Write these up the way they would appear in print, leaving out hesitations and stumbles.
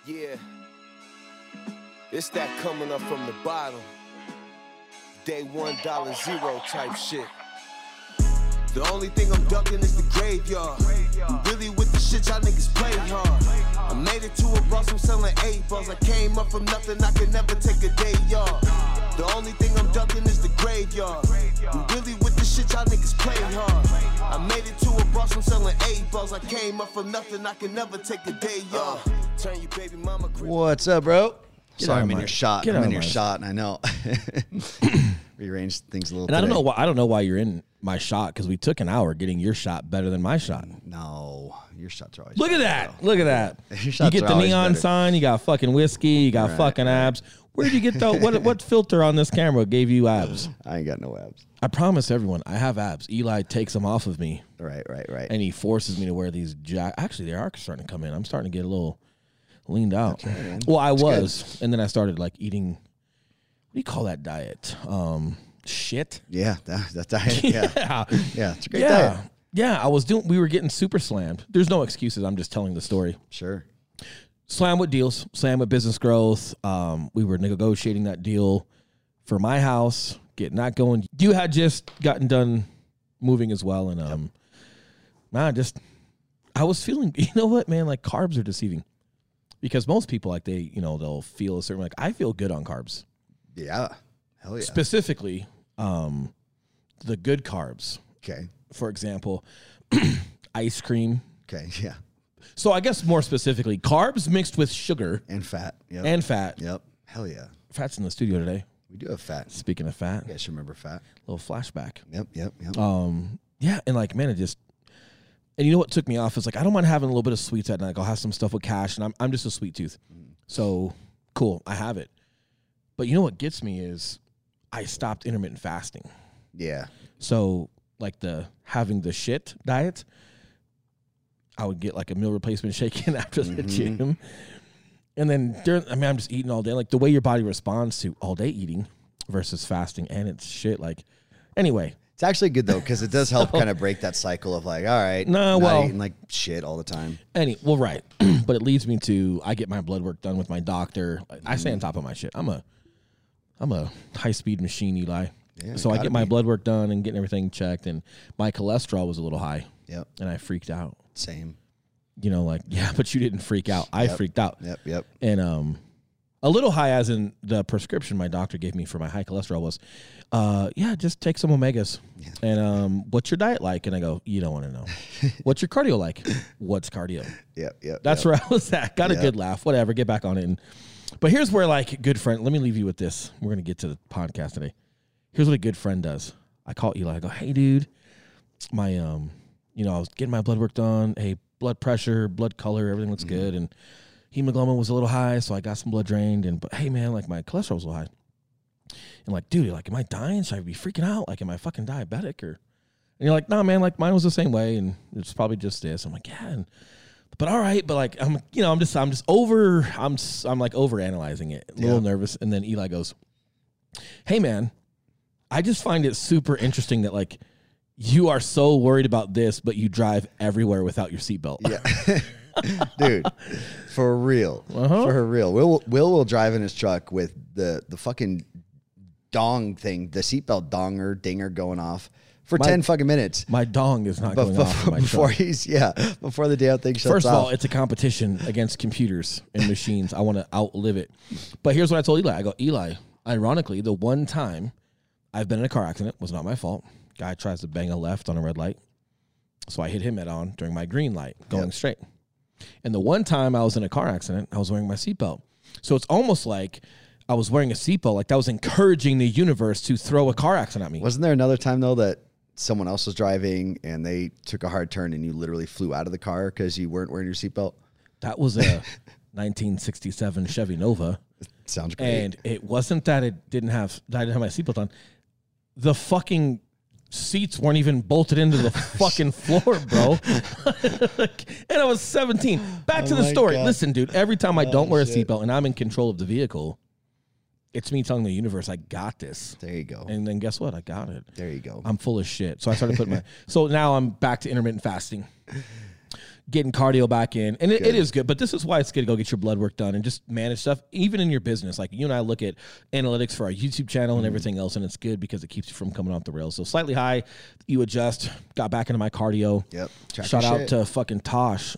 Yeah, it's that coming up from the bottom. Day one, $0 type shit. The only thing I'm ducking is the graveyard. Really with the shit y'all niggas play hard. I made it to a boss, I'm selling 8 balls. I came up from nothing, I can never take a day off. The only thing I'm ducking is the graveyard. Really with the shit y'all niggas play hard. I made it to a boss, I'm selling 8 balls. I came up from nothing, I can never take a day off. Turn your baby mama crazy. What's up, bro? Sorry, I'm in your shot. Get I'm out in of your my- shot, and I know. Rearranged things a little. And I don't today. know why. I don't know why you're in my shot because we took an hour getting your shot better than my shot. No, your shots are always. Look at better, that! bro. Look at that! Your You shots get are the always neon better. sign. You got fucking whiskey. You got Right, fucking abs. Where did you get the what filter on this camera gave you abs? I ain't got no abs. I promise everyone I have abs. Eli takes them off of me Right. and he forces me to wear these Actually, they are starting to come in. I'm starting to get a little leaned out. right, man. Well, I was, and then I started like eating. What do you call that diet? Shit. Yeah, that diet. Yeah, Yeah. yeah, it's a great diet. Yeah, we were getting super slammed. There's no excuses. I'm just telling the story. Sure. Slam with deals, slam with business growth. We were negotiating that deal for my house, getting that going. You had just gotten done moving as well. And man, I was feeling, you know what, man, like carbs are deceiving. Because most people, like they'll feel a certain, like I feel good on carbs. Yeah. Hell yeah. Specifically, the good carbs. Okay. For example, ice cream. Okay. Yeah. So I guess more specifically, carbs mixed with sugar And fat. Yep. and fat. Yep. Hell yeah. Fat's in the studio today. We do have fat. Speaking of fat, You guys remember fat? little flashback. Yep. Yeah, and like, man, and you know what took me off is like I don't mind having a little bit of sweets at night. Like, I'll have some stuff with cash, and I'm just a sweet tooth. So cool, I have it. But you know what gets me is I stopped intermittent fasting. Yeah. So like having the shit diet, I would get like a meal replacement shake in after the gym. And then I'm just eating all day. Like the way your body responds to all day eating versus fasting, and it's shit. Like, anyway. It's actually good though, because it does help kind of break that cycle of like, all right, No, not well- eating like shit all the time. Well, right. But it leads me to, I get my blood work done with my doctor. I stay on top of my shit. I'm a high-speed machine, Eli. Yeah, So I gotta get my be. blood work done and getting everything checked, and my cholesterol was a little high, Yep. and I freaked out. Same. You know, like, yeah, but you didn't freak out. I freaked out. Yep. And a little high, as in the prescription my doctor gave me for my high cholesterol was, just take some omegas. Yeah. And what's your diet like? And I go, you don't want to know. What's your cardio like? What's cardio? Yep. That's where I was at. Got a Yep. good laugh. Whatever. Get back on it. But here's where, like, good friend. Let me leave you with this. We're gonna get to the podcast today. Here's what a good friend does. I call Eli. I go, hey, dude, my I was getting my blood work done. Hey, blood pressure, blood color, everything looks good, and hemoglobin was a little high, so I got some blood drained. But hey, man, like my cholesterol was a little high. And like, dude, like, am I dying? Should I be freaking out? Like, am I fucking diabetic? And you're like, nah, man, like mine was the same way, and it's probably just this. I'm like, yeah, but all right, but like, I'm like overanalyzing it, a little nervous. And then Eli goes, hey, man, I just find it super interesting that like you are so worried about this, but you drive everywhere without your seatbelt. Yeah. Dude, for real. For real. Will will drive in his truck with the fucking dong thing, the seatbelt dinger going off for 10 fucking minutes. My dong is not going off in my before truck. before the damn thing shuts off. First of all, it's a competition against computers and machines. I want to outlive it. But here's what I told Eli. I go, Eli, ironically, the one time I've been in a car accident was not my fault. Guy tries to bang a left on a red light. So I hit him head on during my green light, going straight. And the one time I was in a car accident, I was wearing my seatbelt. So it's almost like I was wearing a seatbelt, like that was encouraging the universe to throw a car accident at me. Wasn't there another time though that someone else was driving and they took a hard turn and you literally flew out of the car because you weren't wearing your seatbelt? That was a 1967 Chevy Nova. Sounds great. And it wasn't that I didn't have my seatbelt on. The fucking seats weren't even bolted into the fucking floor, bro. And I was 17. Back to the my story. God. Listen, dude, every time I don't wear a seatbelt and I'm in control of the vehicle, it's me telling the universe, I got this. There you go. And then guess what? I got it. There you go. I'm full of shit. So I started putting so now I'm back to intermittent fasting. getting cardio back in. And it is good, but this is why it's good to go get your blood work done and just manage stuff, even in your business. Like you and I look at analytics for our YouTube channel and everything else, and it's good because it keeps you from coming off the rails. So slightly high, you adjust, got back into my cardio. Yep. Shout out to fucking Tosh.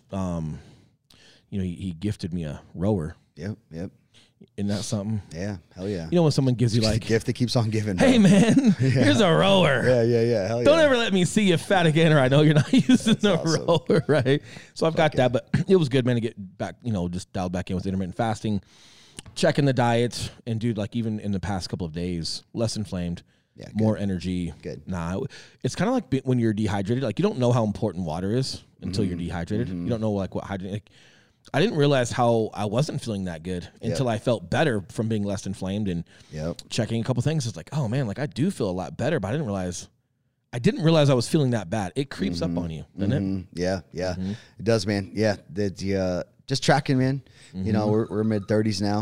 He gifted me a rower. Yep. Isn't that something? Yeah, hell yeah. You know when someone gives you like a gift that keeps on giving. Bro. Hey man, here's a rower. Yeah. Hell yeah. Don't ever let me see you fat again, or I know you're not using the rower, right? So I've got that, but it was good, man, to get back, just dialed back in with intermittent fasting, checking the diet, and dude, like even in the past couple of days, less inflamed, more energy. Good. Nah, it's kind of like when you're dehydrated. Like you don't know how important water is until you're dehydrated. You don't know like what hydrating. Like, I didn't realize how I wasn't feeling that good until I felt better from being less inflamed and checking a couple things. It's like, oh man, like I do feel a lot better, but I didn't realize I was feeling that bad. It creeps up on you, doesn't it? Yeah. It does, man. Yeah. Just tracking, man. We're mid-30s now.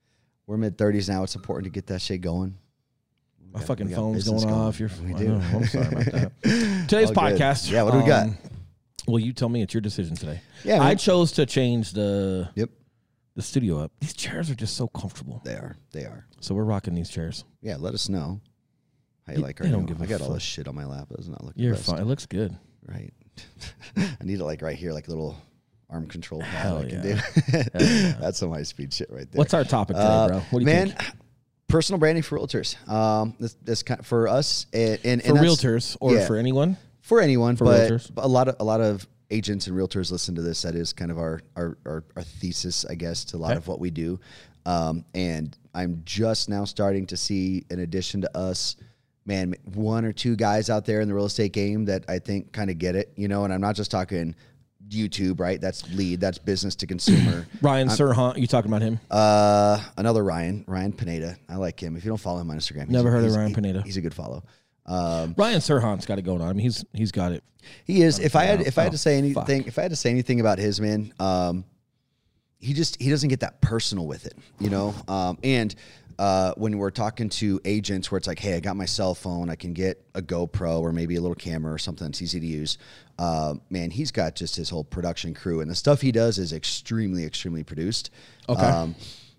It's important to get that shit going. My fucking phone's going off. We do. I'm sorry about that. Today's podcast. Yeah, what do we got? Well, you tell me. It's your decision today. Yeah, I chose to change the studio up. These chairs are just so comfortable. They are. So we're rocking these chairs. Yeah, let us know how you like our new. I got all this shit on my lap. It does not look You're the best. fine. It looks good. Right. I need it like right here, like a little arm control pad. Hell yeah. That's some high speed shit right there. What's our topic today, bro? What do you think? Personal branding for realtors. This kind for us and for realtors or for anyone. For anyone, but realtors. a lot of agents and realtors listen to this. That is kind of our thesis, I guess, to a lot of what we do. And I'm just now starting to see, in addition to us, man, one or two guys out there in the real estate game that I think kind of get it, And I'm not just talking YouTube, right? That's lead. That's business to consumer. Ryan Serhant, you talking about him? Another Ryan Pineda. I like him. If you don't follow him on Instagram, never heard of Ryan Pineda. He's a good follow. Ryan Serhant's got it going on. I mean, he's got it. He is. If I had to say anything about his man, he doesn't get that personal with it, And when we're talking to agents, where it's like, hey, I got my cell phone, I can get a GoPro or maybe a little camera or something that's easy to use. Man, he's got just his whole production crew, and the stuff he does is extremely, extremely produced. Okay.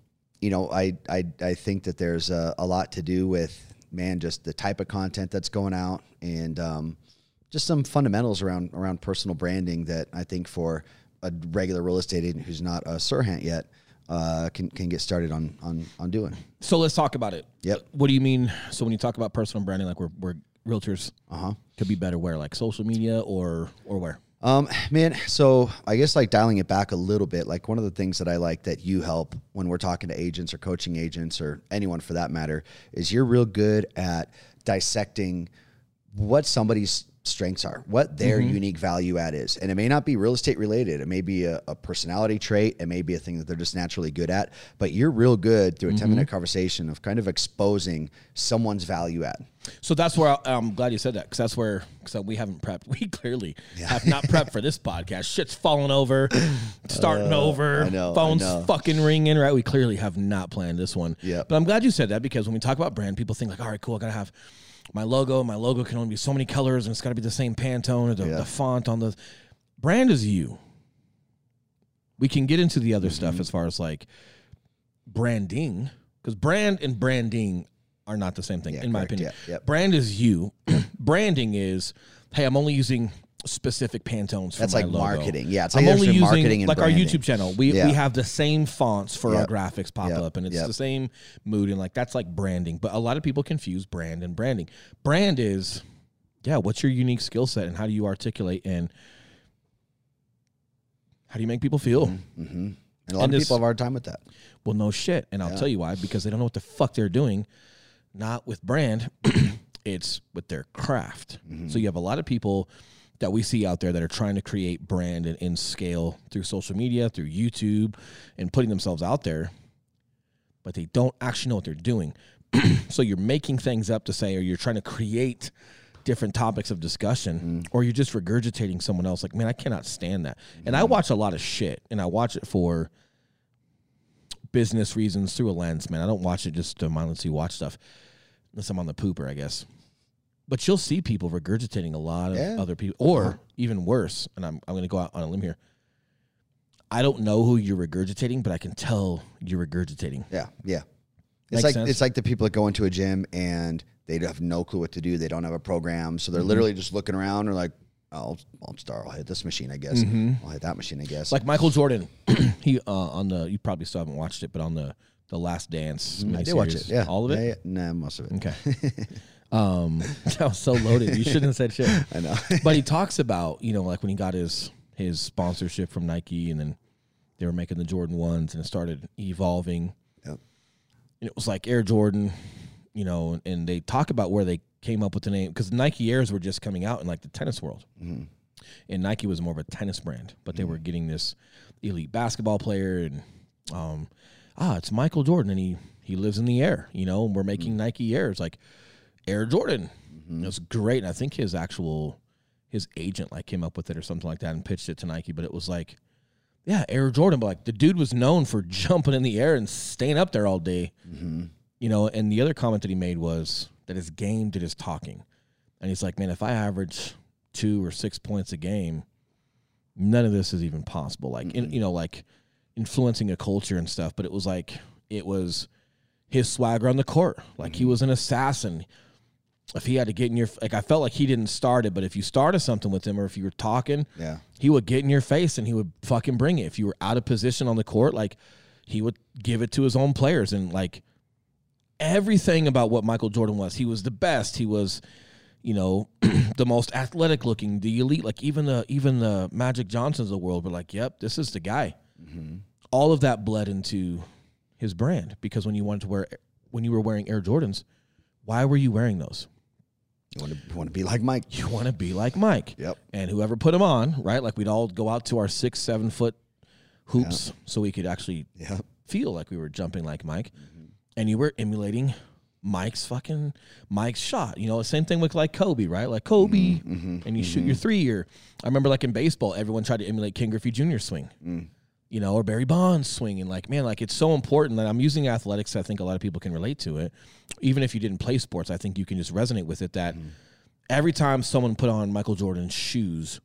I think that there's a lot to do with, man, just the type of content that's going out and just some fundamentals around personal branding that I think for a regular real estate agent who's not a Serhant yet can get started on doing. So let's talk about it. Yep. What do you mean? So when you talk about personal branding, like we're realtors could be better where, like social media or where? Man, so I guess like dialing it back a little bit, like one of the things that I like that you help when we're talking to agents or coaching agents or anyone for that matter is you're real good at dissecting what somebody's strengths are, what their unique value add is. And it may not be real estate related. It may be a personality trait. It may be a thing that they're just naturally good at, but you're real good through a 10-minute conversation of kind of exposing someone's value add. So that's where I'm glad you said that, because that's where we haven't prepped. We clearly have not prepped for this podcast. Shit's falling over, starting over. I know, phone's fucking ringing, right? We clearly have not planned this one. Yeah. But I'm glad you said that, because when we talk about brand, people think like, all right, cool, I got to have my logo. My logo can only be so many colors, and it's got to be the same Pantone or the font on the brand is you. We can get into the other stuff as far as like branding, because brand and branding are not the same thing, in my opinion. Brand is you. Branding is, hey, I'm only using specific Pantones for That's my like logo. Marketing. Yeah, it's I'm only using marketing and like branding. our YouTube channel. We have the same fonts for our graphics pop up, and it's the same mood, and like that's like branding. But a lot of people confuse brand and branding. Brand is, what's your unique skill set, and how do you articulate, and how do you make people feel? And a lot of people have a hard time with that. Well, no shit, and I'll tell you why, because they don't know what the fuck they're doing. Not with brand, it's with their craft. So you have a lot of people that we see out there that are trying to create brand and scale through social media, through YouTube, and putting themselves out there, but they don't actually know what they're doing. So you're making things up to say, or you're trying to create different topics of discussion, or you're just regurgitating someone else. Like, man, I cannot stand that. And I watch a lot of shit, and I watch it for business reasons through a lens, man. I don't watch it just to mindlessly watch stuff, unless I'm on the pooper, I guess. But you'll see people regurgitating a lot of other people, or even worse, and I'm going to go out on a limb here, I don't know who you're regurgitating, but I can tell you're regurgitating. Yeah. Makes sense? It's like the people that go into a gym and they have no clue what to do. They don't have a program, so they're literally just looking around. Or like, I'll hit this machine, I guess. I'll hit that machine, I guess. Like Michael Jordan, he on the you probably still haven't watched it, but on the Last Dance, I did watch it. Yeah, all of it. Yeah. Nah, most of it. Okay. That was so loaded. You shouldn't have said shit. I know. But he talks about, like when he got his sponsorship from Nike, and then they were making the Jordan 1s, and it started evolving. Yep. And it was like Air Jordan, and they talk about where they came up with the name, because Nike Airs were just coming out in like the tennis world. And Nike was more of a tennis brand, but they were getting this elite basketball player, and it's Michael Jordan, and he lives in the air, and we're making Nike Airs, like Air Jordan. It was great, and I think his agent like came up with it or something like that and pitched it to Nike, but it was like, yeah, Air Jordan, but like the dude was known for jumping in the air and staying up there all day, and the other comment that he made was that his game did his talking, and he's like, man, if I average 2 or 6 points a game, none of this is even possible. Like, like influencing a culture and stuff, but it was his swagger on the court. Like he was an assassin. If he had to get in your, like, I felt like he didn't start it, but if you started something with him or if you were talking, he would get in your face and he would fucking bring it. If you were out of position on the court, like he would give it to his own players. And like everything about what Michael Jordan was, he was the best. He was, the most athletic looking, the elite, like even the Magic Johnsons of the world were like, yep, this is the guy. All of that bled into his brand, because when you were wearing Air Jordans, why were you wearing those? You want to be like Mike. You want to be like Mike. Yep. And whoever put them on, right? Like we'd all go out to our 6-7 foot hoops so we could actually feel like we were jumping like Mike. And you were emulating Mike's shot. Same thing with like Kobe, right? Like Kobe, and you shoot your 3-year. I remember like in baseball, everyone tried to emulate Ken Griffey Jr.'s swing. Or Barry Bonds swinging. Like, man, like it's so important that I'm using athletics. I think a lot of people can relate to it. Even if you didn't play sports, I think you can just resonate with it, that every time someone put on Michael Jordan's shoes,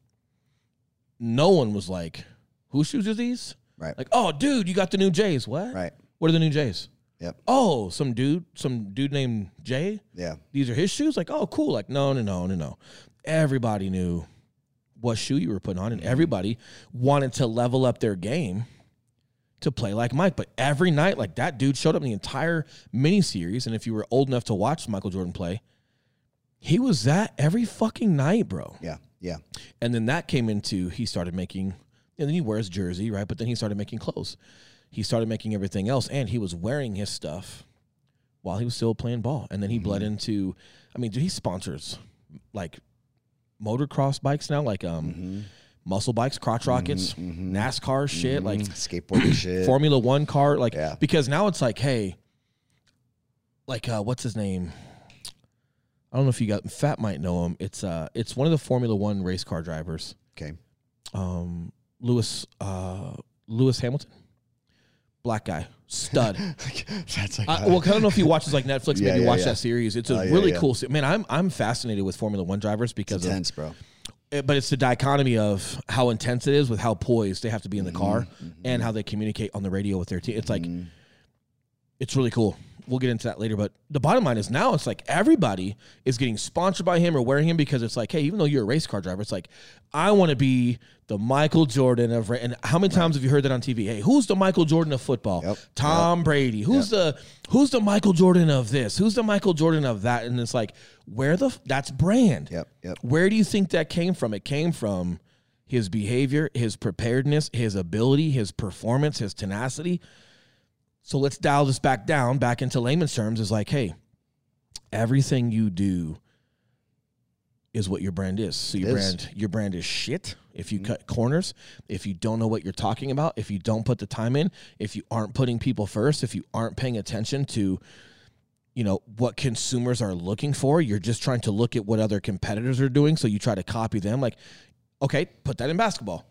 no one was like, whose shoes are these? Right. Like, oh, dude, you got the new Jays. What? Right. What are the new Jays? Yep. Oh, some dude named Jay? Yeah. These are his shoes? Like, oh, cool. Like, no. Everybody knew what shoe you were putting on, and everybody wanted to level up their game to play like Mike. But every night, like that dude showed up in the entire miniseries, and if you were old enough to watch Michael Jordan play, he was that every fucking night, bro. Yeah. And then that came into, he started making, and then he wears jersey, right? But then he started making clothes. He started making everything else, and he was wearing his stuff while he was still playing ball. And then he bled into, dude, he sponsors like motocross bikes now, like muscle bikes, crotch rockets, NASCAR shit, like skateboarding shit, Formula One car, like because now it's like, hey, like what's his name? I don't know if you got Fat might know him. It's one of the Formula One race car drivers. Okay. Lewis Hamilton, black guy, stud. That's like well, I don't know if he watches like Netflix. Maybe watch that series. It's a really cool. Man, I'm fascinated with Formula One drivers because it's intense, bro. But it's the dichotomy of how intense it is with how poised they have to be in the car and how they communicate on the radio with their team. It's like, it's really cool. We'll get into that later. But the bottom line is now it's like everybody is getting sponsored by him or wearing him because it's like, hey, even though you're a race car driver, it's like, I want to be the Michael Jordan of, and how many times have you heard that on TV? Hey, who's the Michael Jordan of football? Yep. Tom Brady. Who's the Michael Jordan of this? Who's the Michael Jordan of that? And it's like, that's brand. Yep. Where do you think that came from? It came from his behavior, his preparedness, his ability, his performance, his tenacity. So let's dial this back into layman's terms, is like, hey, everything you do is what your brand is. So your brand is shit if you cut corners, if you don't know what you're talking about, if you don't put the time in, if you aren't putting people first, if you aren't paying attention to, what consumers are looking for. You're just trying to look at what other competitors are doing, so you try to copy them. Like, okay, put that in basketball.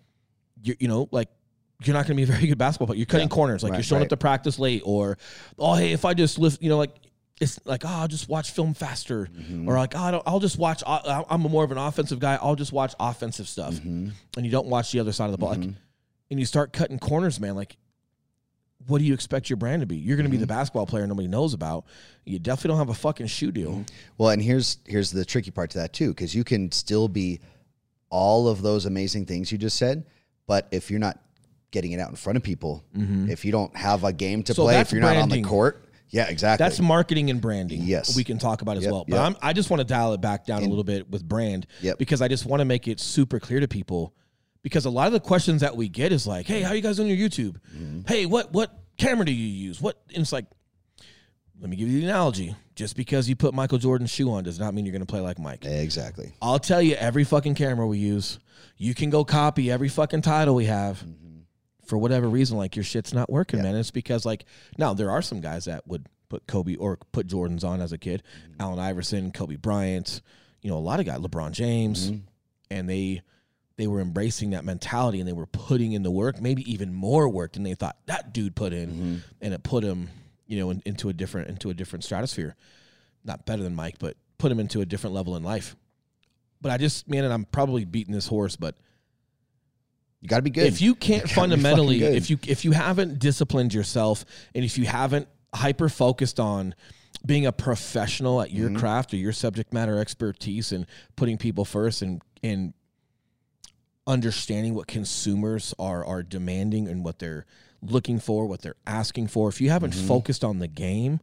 You're not going to be a very good basketball player. You're cutting corners. Like, you're showing up to practice late, or, oh, hey, if I just lift, it's like, oh, I'll just watch film faster. Or like, oh, I'll just watch, I'm more of an offensive guy. I'll just watch offensive stuff. And you don't watch the other side of the ball. Like, and you start cutting corners, man, like, what do you expect your brand to be? You're going to be the basketball player nobody knows about. You definitely don't have a fucking shoe deal. Well, and here's the tricky part to that too, because you can still be all of those amazing things you just said, but if you're not getting it out in front of people, if you don't have a game to play, if you're not on the court, yeah, exactly. That's marketing and branding. Yes, we can talk about as well. But I just want to dial it back down a little bit with brand, because I just want to make it super clear to people. Because a lot of the questions that we get is like, hey, how you guys on your YouTube? Hey, what camera do you use? And it's like, let me give you the analogy. Just because you put Michael Jordan's shoe on does not mean you're going to play like Mike. Exactly. I'll tell you, every fucking camera we use, you can go copy every fucking title we have. For whatever reason, like, your shit's not working, man. It's because, like, now there are some guys that would put Kobe or put Jordans on as a kid. Allen Iverson, Kobe Bryant, a lot of guys, LeBron James, and they were embracing that mentality, and they were putting in the work, maybe even more work than they thought that dude put in, and it put him, into a different stratosphere. Not better than Mike, but put him into a different level in life. But and I'm probably beating this horse, but you got to be good. If you can't fundamentally, if you haven't disciplined yourself, and if you haven't hyper focused on being a professional at your craft or your subject matter expertise and putting people first and understanding what consumers are demanding and what they're looking for, what they're asking for, if you haven't focused on the game,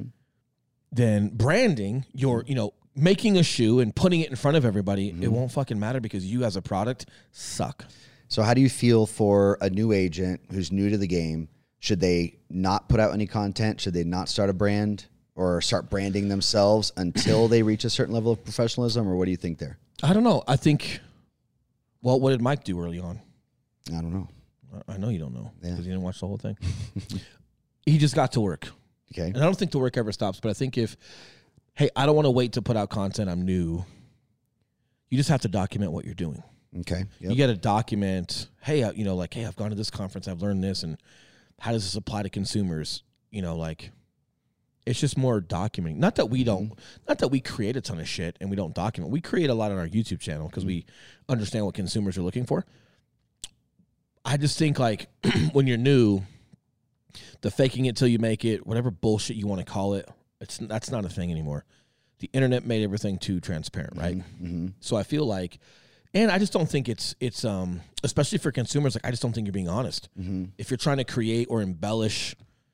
then branding making a shoe and putting it in front of everybody, it won't fucking matter, because you as a product suck. So how do you feel for a new agent who's new to the game? Should they not put out any content? Should they not start a brand or start branding themselves until they reach a certain level of professionalism? Or what do you think there? I don't know. I think, well, what did Mike do early on? I don't know. I know you don't know, because you didn't watch the whole thing. He just got to work. Okay. And I don't think the work ever stops, but I think hey, I don't want to wait to put out content, I'm new. You just have to document what you're doing. Okay. Yep. You got to document, hey, hey, I've gone to this conference, I've learned this, and how does this apply to consumers? It's just more documenting. Not that we create a ton of shit and we don't document. We create a lot on our YouTube channel because we understand what consumers are looking for. I just think, like, when you're new, the faking it till you make it, whatever bullshit you want to call it, that's not a thing anymore. The internet made everything too transparent, right? So I feel like, and I just don't think it's especially for consumers, like, I just don't think you're being honest. If you're trying to create or embellish,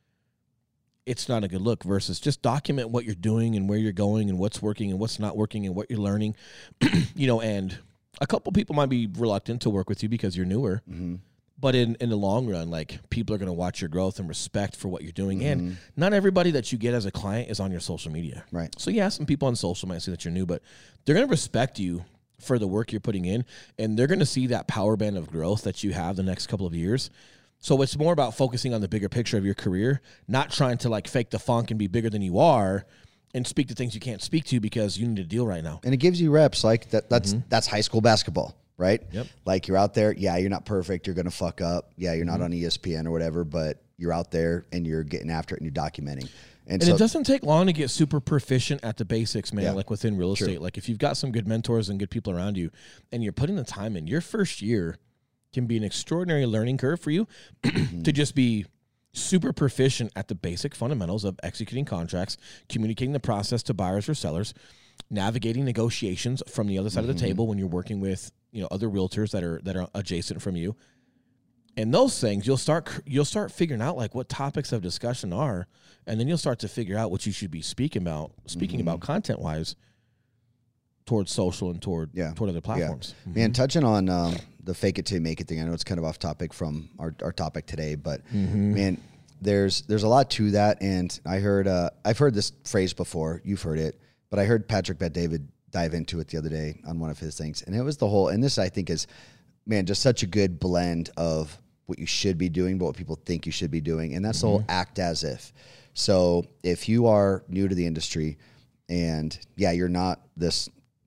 it's not a good look, versus just document what you're doing and where you're going and what's working and what's not working and what you're learning. And a couple people might be reluctant to work with you because you're newer. But in the long run, like, people are going to watch your growth and respect for what you're doing. And not everybody that you get as a client is on your social media. Right. So, yeah, some people on social might see that you're new, but they're going to respect you for the work you're putting in, and they're going to see that power band of growth that you have the next couple of years. So it's more about focusing on the bigger picture of your career, not trying to, like, fake the funk and be bigger than you are and speak to things you can't speak to because you need a deal right now. And it gives you reps. Like, that's high school basketball. Right? Yep. Like, you're out there. Yeah, you're not perfect. You're going to fuck up. Yeah, you're not on ESPN or whatever, but you're out there and you're getting after it and you're documenting. And so, it doesn't take long to get super proficient at the basics, man, like within real estate. Like, if you've got some good mentors and good people around you and you're putting the time in, your first year can be an extraordinary learning curve for you to just be super proficient at the basic fundamentals of executing contracts, communicating the process to buyers or sellers, navigating negotiations from the other side of the table when you're working with other realtors that are adjacent from you. And those things, you'll start figuring out, like, what topics of discussion are, and then you'll start to figure out what you should be speaking about content wise towards social and toward other platforms. Yeah. Man, touching on the fake it till you make it thing, I know it's kind of off topic from our topic today, but man, there's a lot to that. And I've heard this phrase before, you've heard it, but I heard Patrick Bet-David dive into it the other day on one of his things. And it was and this, I think, is, man, just such a good blend of what you should be doing, but what people think you should be doing. And that's the whole act as if. So if you are new to the industry and you're not this,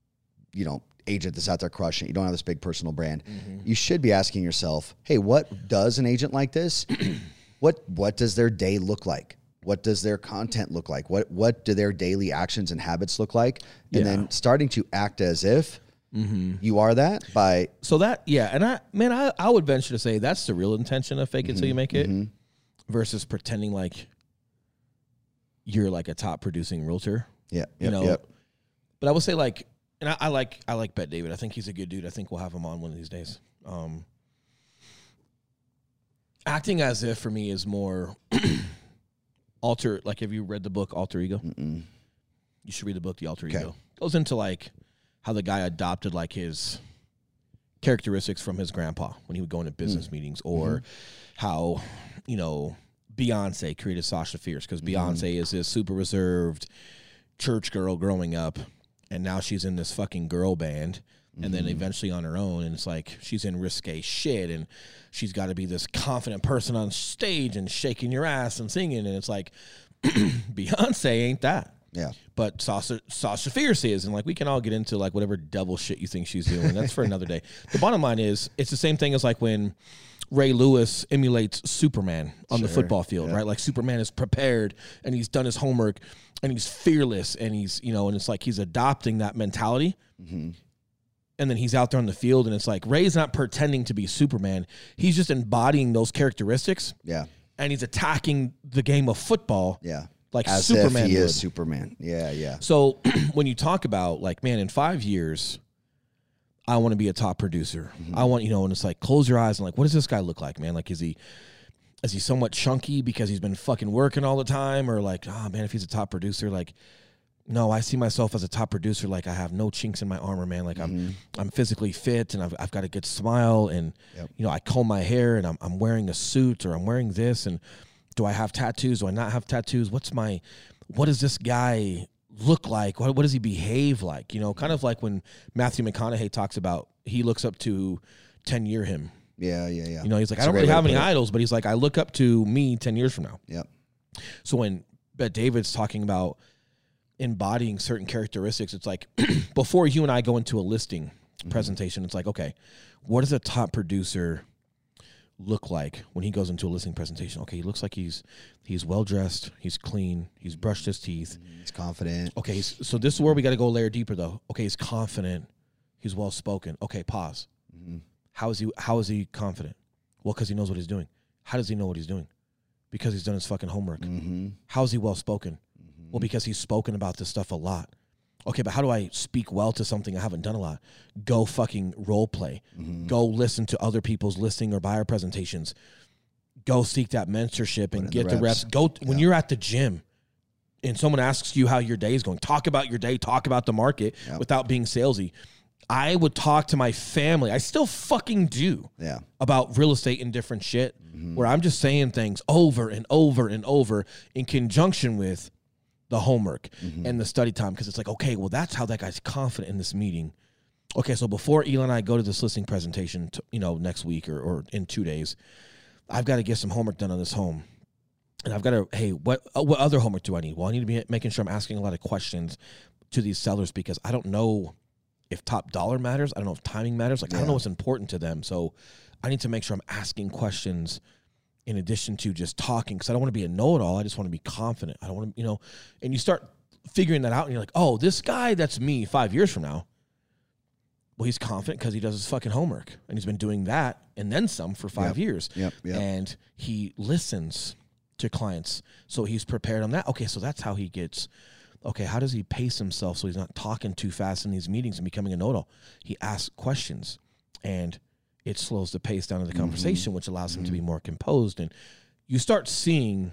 agent that's out there crushing it, you don't have this big personal brand, you should be asking yourself, hey, what does an agent like this, what does their day look like? What does their content look like? What do their daily actions and habits look like? And then starting to act as if You are that by So that, yeah, and I would venture to say that's the real intention of fake it till you make it, versus pretending like you're like a top producing realtor. Yeah. You know, but I would say like, and I like Bet David. I think he's a good dude. I think we'll have him on one of these days. Acting as if for me is more alter. Like, have you read the book Alter Ego? You should read the book The Alter Ego. Goes into like how the guy adopted like his characteristics from his grandpa when he would go into business meetings, or how, you know, Beyonce created Sasha Fierce because Beyonce is this super reserved church girl growing up, and now she's in this fucking girl band, and then eventually on her own, and it's like she's in risque shit, and she's got to be this confident person on stage and shaking your ass and singing, and it's like Beyonce ain't that. Yeah. But Sasha Fierce is, and like we can all get into like whatever devil shit you think she's doing. That's for another day. The bottom line is it's the same thing as like when Ray Lewis emulates Superman on the football field, right? Like Superman is prepared and he's done his homework and he's fearless and he's, you know, and it's like he's adopting that mentality. And then he's out there on the field and it's like Ray's not pretending to be Superman. He's just embodying those characteristics. Yeah. And he's attacking the game of football. Yeah. Like as Superman if he would. is Superman. Yeah, yeah. So when you talk about like, man, in 5 years, I want to be a top producer. I want, you know, and it's like, close your eyes and like, what does this guy look like, man? Like, is he somewhat chunky because he's been fucking working all the time? Or like, oh man, if he's a top producer, like, no, I see myself as a top producer. Like I have no chinks in my armor, man. Like I'm physically fit and I've got a good smile and, you know, I comb my hair and I'm wearing a suit or I'm wearing this. And do I have tattoos? Do I not have tattoos? What does this guy look like? What does he behave like? You know, kind of like when Matthew McConaughey talks about he looks up to 10-year him. Yeah. You know, he's like, I don't really have any idols, but he's like, I look up to me 10 years from now. Yep. So when Bet David's talking about embodying certain characteristics, it's like before you and I go into a listing presentation, it's like, okay, what does a top producer look like when he goes into a listing presentation? Okay, he looks like he's well dressed, he's clean, he's brushed his teeth, he's confident. Okay, so this is where we got to go a layer deeper though. Okay, he's confident, he's well spoken. Okay, pause. How is he confident? Well, because he knows what he's doing. How does he know what he's doing? Because he's done his fucking homework. How is he well spoken? Well, because he's spoken about this stuff a lot. Okay, but how do I speak well to something I haven't done a lot? Go fucking role play. Go listen to other people's listing or buyer presentations. Go seek that mentorship and get the reps. Go when you're at the gym and someone asks you how your day is going, talk about your day, talk about the market without being salesy. I would talk to my family. I still fucking do about real estate and different shit where I'm just saying things over and over and over in conjunction with the homework and the study time, because it's like, okay, well, that's how that guy's confident in this meeting. Okay, so before Eli and I go to this listing presentation, next week or in 2 days, I've got to get some homework done on this home. And I've got to, hey, what other homework do I need? Well, I need to be making sure I'm asking a lot of questions to these sellers because I don't know if top dollar matters. I don't know if timing matters. Like, I don't know what's important to them. So I need to make sure I'm asking questions in addition to just talking, because I don't want to be a know-it-all. I just want to be confident. I don't want to, and you start figuring that out and you're like, oh, this guy, that's me 5 years from now. Well, he's confident because he does his fucking homework and he's been doing that and then some for 5 years. And he listens to clients. So he's prepared on that. Okay. So that's how he gets, okay. How does he pace himself so he's not talking too fast in these meetings and becoming a know-it-all? He asks questions and it slows the pace down of the conversation, which allows him to be more composed. And you start seeing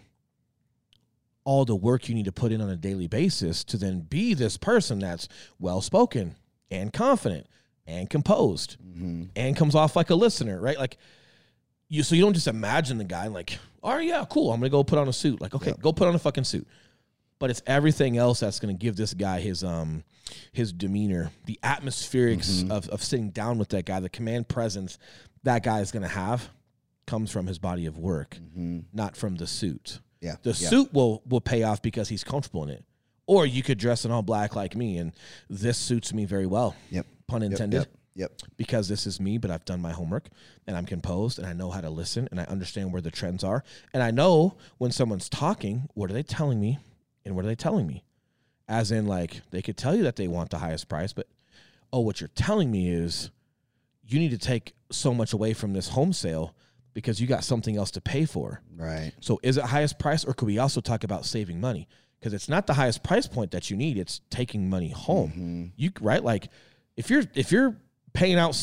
all the work you need to put in on a daily basis to then be this person that's well-spoken and confident and composed and comes off like a listener, right? Like so you don't just imagine the guy like, oh yeah, cool, I'm going to go put on a suit. Like, okay, go put on a fucking suit. But it's everything else that's going to give this guy his demeanor, the atmospherics of sitting down with that guy, the command presence that guy is going to have comes from his body of work, not from the suit. The suit will pay off because he's comfortable in it. Or you could dress in all black like me, and this suits me very well. Pun intended. Because this is me, but I've done my homework, and I'm composed, and I know how to listen, and I understand where the trends are. And I know when someone's talking, what are they telling me, and what are they telling me? As in, like, they could tell you that they want the highest price, but oh, what you're telling me is you need to take so much away from this home sale because you got something else to pay for. Right. So is it highest price, or could we also talk about saving money? Because it's not the highest price point that you need. It's taking money home. Right? Like if you're paying out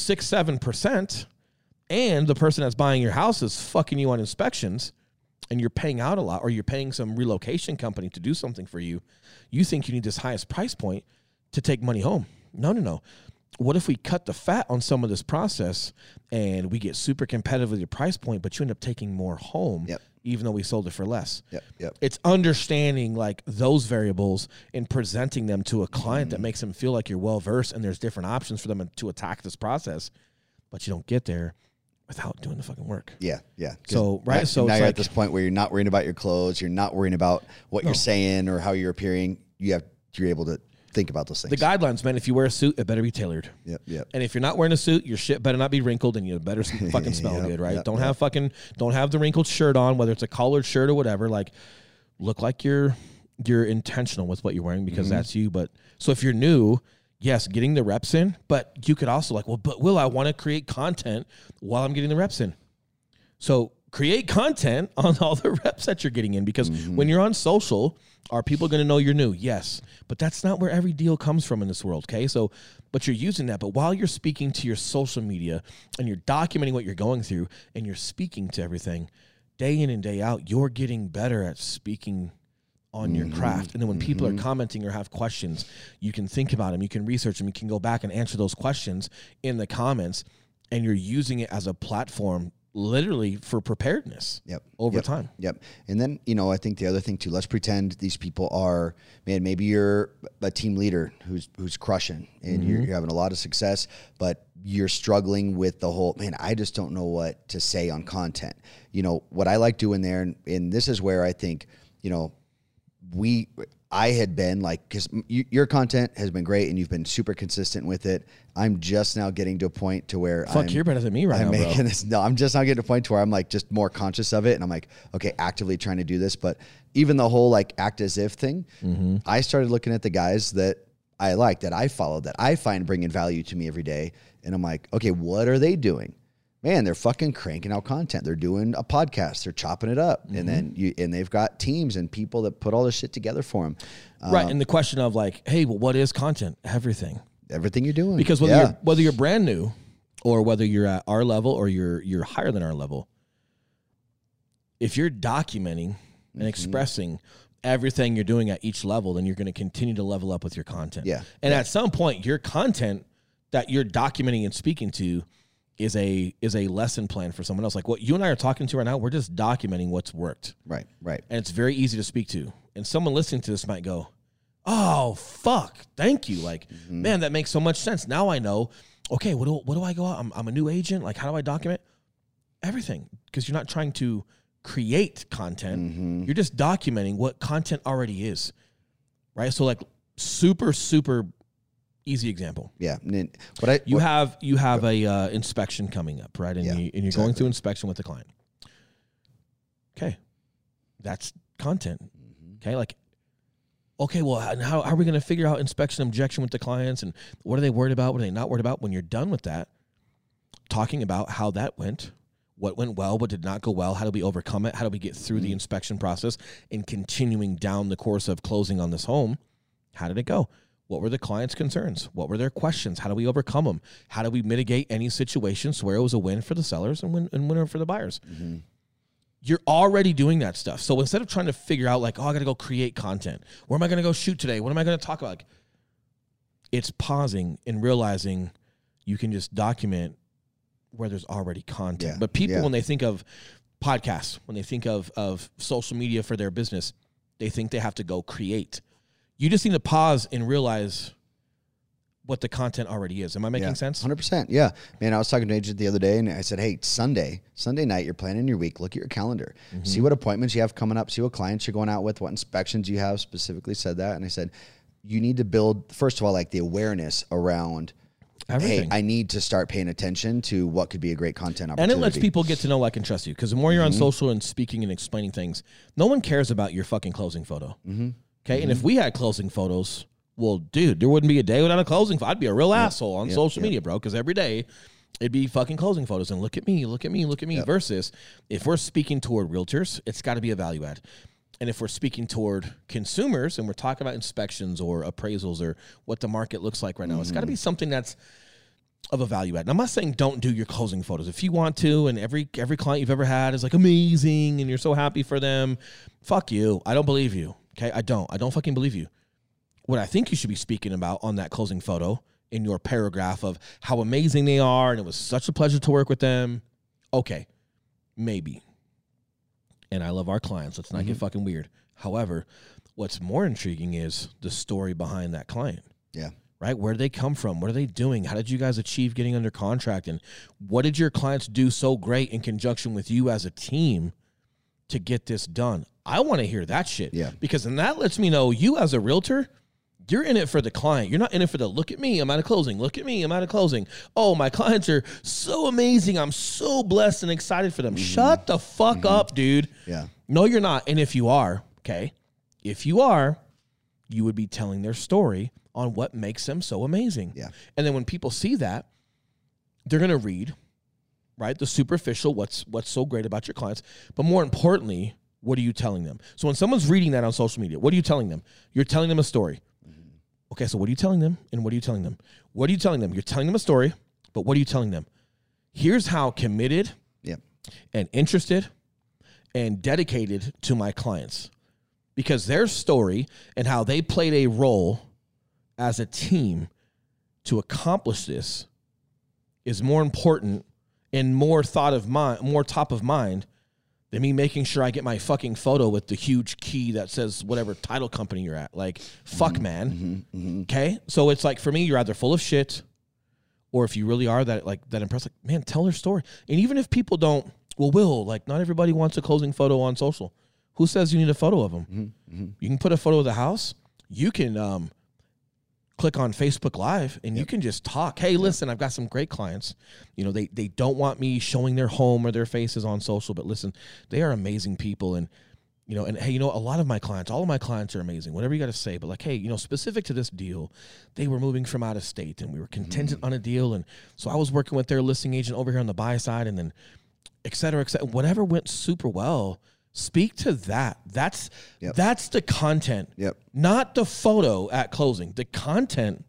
6-7% and the person that's buying your house is fucking you on inspections and you're paying out a lot, or you're paying some relocation company to do something for you, you think you need this highest price point to take money home. No. What if we cut the fat on some of this process and we get super competitive with your price point, but you end up taking more home, even though we sold it for less? It's understanding like those variables and presenting them to a client that makes them feel like you're well-versed and there's different options for them to attack this process, but you don't get there without doing the fucking work. Yeah. So, right. So now it's you're like, at this point where you're not worrying about your clothes. You're not worrying about what you're saying or how you're appearing. You're able to think about those things. The guidelines, man, if you wear a suit, it better be tailored. Yep. And if you're not wearing a suit, your shit better not be wrinkled and you better fucking smell good, right? Don't have the wrinkled shirt on, whether it's a collared shirt or whatever. Like, look like you're intentional with what you're wearing because that's you. But so if you're new, yes, getting the reps in, but you could also like, well, but Will, I want to create content while I'm getting the reps in. So create content on all the reps that you're getting in, because when you're on social, are people going to know you're new? Yes. But that's not where every deal comes from in this world, okay? So, but you're using that. But while you're speaking to your social media and you're documenting what you're going through and you're speaking to everything, day in and day out, you're getting better at speaking on your craft. And then when people are commenting or have questions, you can think about them, you can research them, you can go back and answer those questions in the comments, and you're using it as a platform literally for preparedness over time. And then, I think the other thing too, let's pretend these people are, man, maybe you're a team leader who's crushing and you're having a lot of success, but you're struggling with the whole, man, I just don't know what to say on content. What I like doing there, and this is where I think, I had been like, because your content has been great and you've been super consistent with it. I'm just now getting to a point to where you're better than me right now, bro. No, I'm just now getting to a point to where I'm like just more conscious of it, and I'm like, okay, actively trying to do this. But even the whole like act as if thing, I started looking at the guys that I like, that I follow, that I find bringing value to me every day, and I'm like, okay, what are they doing? Man, they're fucking cranking out content. They're doing a podcast. They're chopping it up. And then they've got teams and people that put all this shit together for them. Right. And the question of like, hey, well, what is content? Everything you're doing. Because whether you're brand new or whether you're at our level or you're higher than our level, if you're documenting and expressing everything you're doing at each level, then you're going to continue to level up with your content. And at some point, your content that you're documenting and speaking to is a lesson plan for someone else. Like what you and I are talking to right now, we're just documenting what's worked. Right. And it's very easy to speak to. And someone listening to this might go, oh, fuck, thank you. Like, man, that makes so much sense. Now I know, okay, what do I go out? I'm a new agent. Like, how do I document? Everything. Because you're not trying to create content. You're just documenting what content already is. Right? So like super, super easy example. But you have a inspection coming up, right? And you're going through inspection with the client. Okay, that's content. Okay, like, okay, well, how are we going to figure out inspection objection with the clients, and what are they worried about? What are they not worried about? When you're done with that, talking about how that went, what went well, what did not go well, how do we overcome it, how do we get through the inspection process, and continuing down the course of closing on this home, how did it go? What were the client's concerns? What were their questions? How do we overcome them? How do we mitigate any situations where it was a win for the sellers and winner for the buyers? You're already doing that stuff. So instead of trying to figure out like, oh, I got to go create content. Where am I going to go shoot today? What am I going to talk about? Like, it's pausing and realizing you can just document where there's already content. But people, when they think of podcasts, when they think of social media for their business, they think they have to go create. You just need to pause and realize what the content already is. Am I making sense? 100%. Yeah. Man, I was talking to an agent the other day, and I said, hey, Sunday night, you're planning your week. Look at your calendar. See what appointments you have coming up. See what clients you're going out with, what inspections you have. Specifically said that. And I said, you need to build, first of all, like the awareness around everything. Hey, I need to start paying attention to what could be a great content opportunity. And it lets people get to know, like, and trust you. Because the more you're on social and speaking and explaining things, no one cares about your fucking closing photo. Okay, and if we had closing photos, Well, dude, there wouldn't be a day without a closing. I'd be a real asshole on social media, bro, because every day it'd be fucking closing photos and look at me, look at me, look at me. Yep. Versus if we're speaking toward realtors, it's got to be a value add. And if we're speaking toward consumers and we're talking about inspections or appraisals or what the market looks like right now, it's got to be something that's of a value add. And I'm not saying don't do your closing photos. If you want to, and every client you've ever had is like amazing and you're so happy for them, fuck you. I don't believe you. Okay, I don't fucking believe you. What I think you should be speaking about on that closing photo in your paragraph of how amazing they are and it was such a pleasure to work with them. Okay, maybe. And I love our clients. Let's not get fucking weird. However, what's more intriguing is the story behind that client. Yeah. Right? Where did they come from? What are they doing? How did you guys achieve getting under contract? And what did your clients do so great in conjunction with you as a team to get this done? I want to hear that shit. Yeah. Because then that lets me know you as a realtor, you're in it for the client. You're not in it for the look at me, I'm out of closing. Look at me, I'm out of closing. Oh, my clients are so amazing. I'm so blessed and excited for them. Shut the fuck up, dude. Yeah. No, you're not. And if you are, okay, if you are, you would be telling their story on what makes them so amazing. Yeah. And then when people see that, they're going to read, right, the superficial, what's so great about your clients. But more importantly, what are you telling them? So when someone's reading that on social media, what are you telling them? You're telling them a story. Okay, so what are you telling them? And what are you telling them? What are you telling them? You're telling them a story, but what are you telling them? Here's how committed and interested and dedicated to my clients. Because their story and how they played a role as a team to accomplish this is more important and more top of mind than me making sure I get my fucking photo with the huge key that says whatever title company you're at. Like, fuck, man. Okay? So it's like, for me, you're either full of shit, or if you really are that impressed, like, man, tell their story. And even if people don't, like, not everybody wants a closing photo on social. Who says you need a photo of them? You can put a photo of the house. You can click on Facebook Live and you can just talk. Hey, listen, I've got some great clients. You know, they don't want me showing their home or their faces on social, but listen, they are amazing people. And, you know, and hey, you know, all of my clients are amazing, whatever you got to say. But like, hey, you know, specific to this deal, they were moving from out of state and we were contingent on a deal. And so I was working with their listing agent over here on the buy side, and then et cetera, whatever went super well. Speak to that. That's the content, not the photo at closing. The content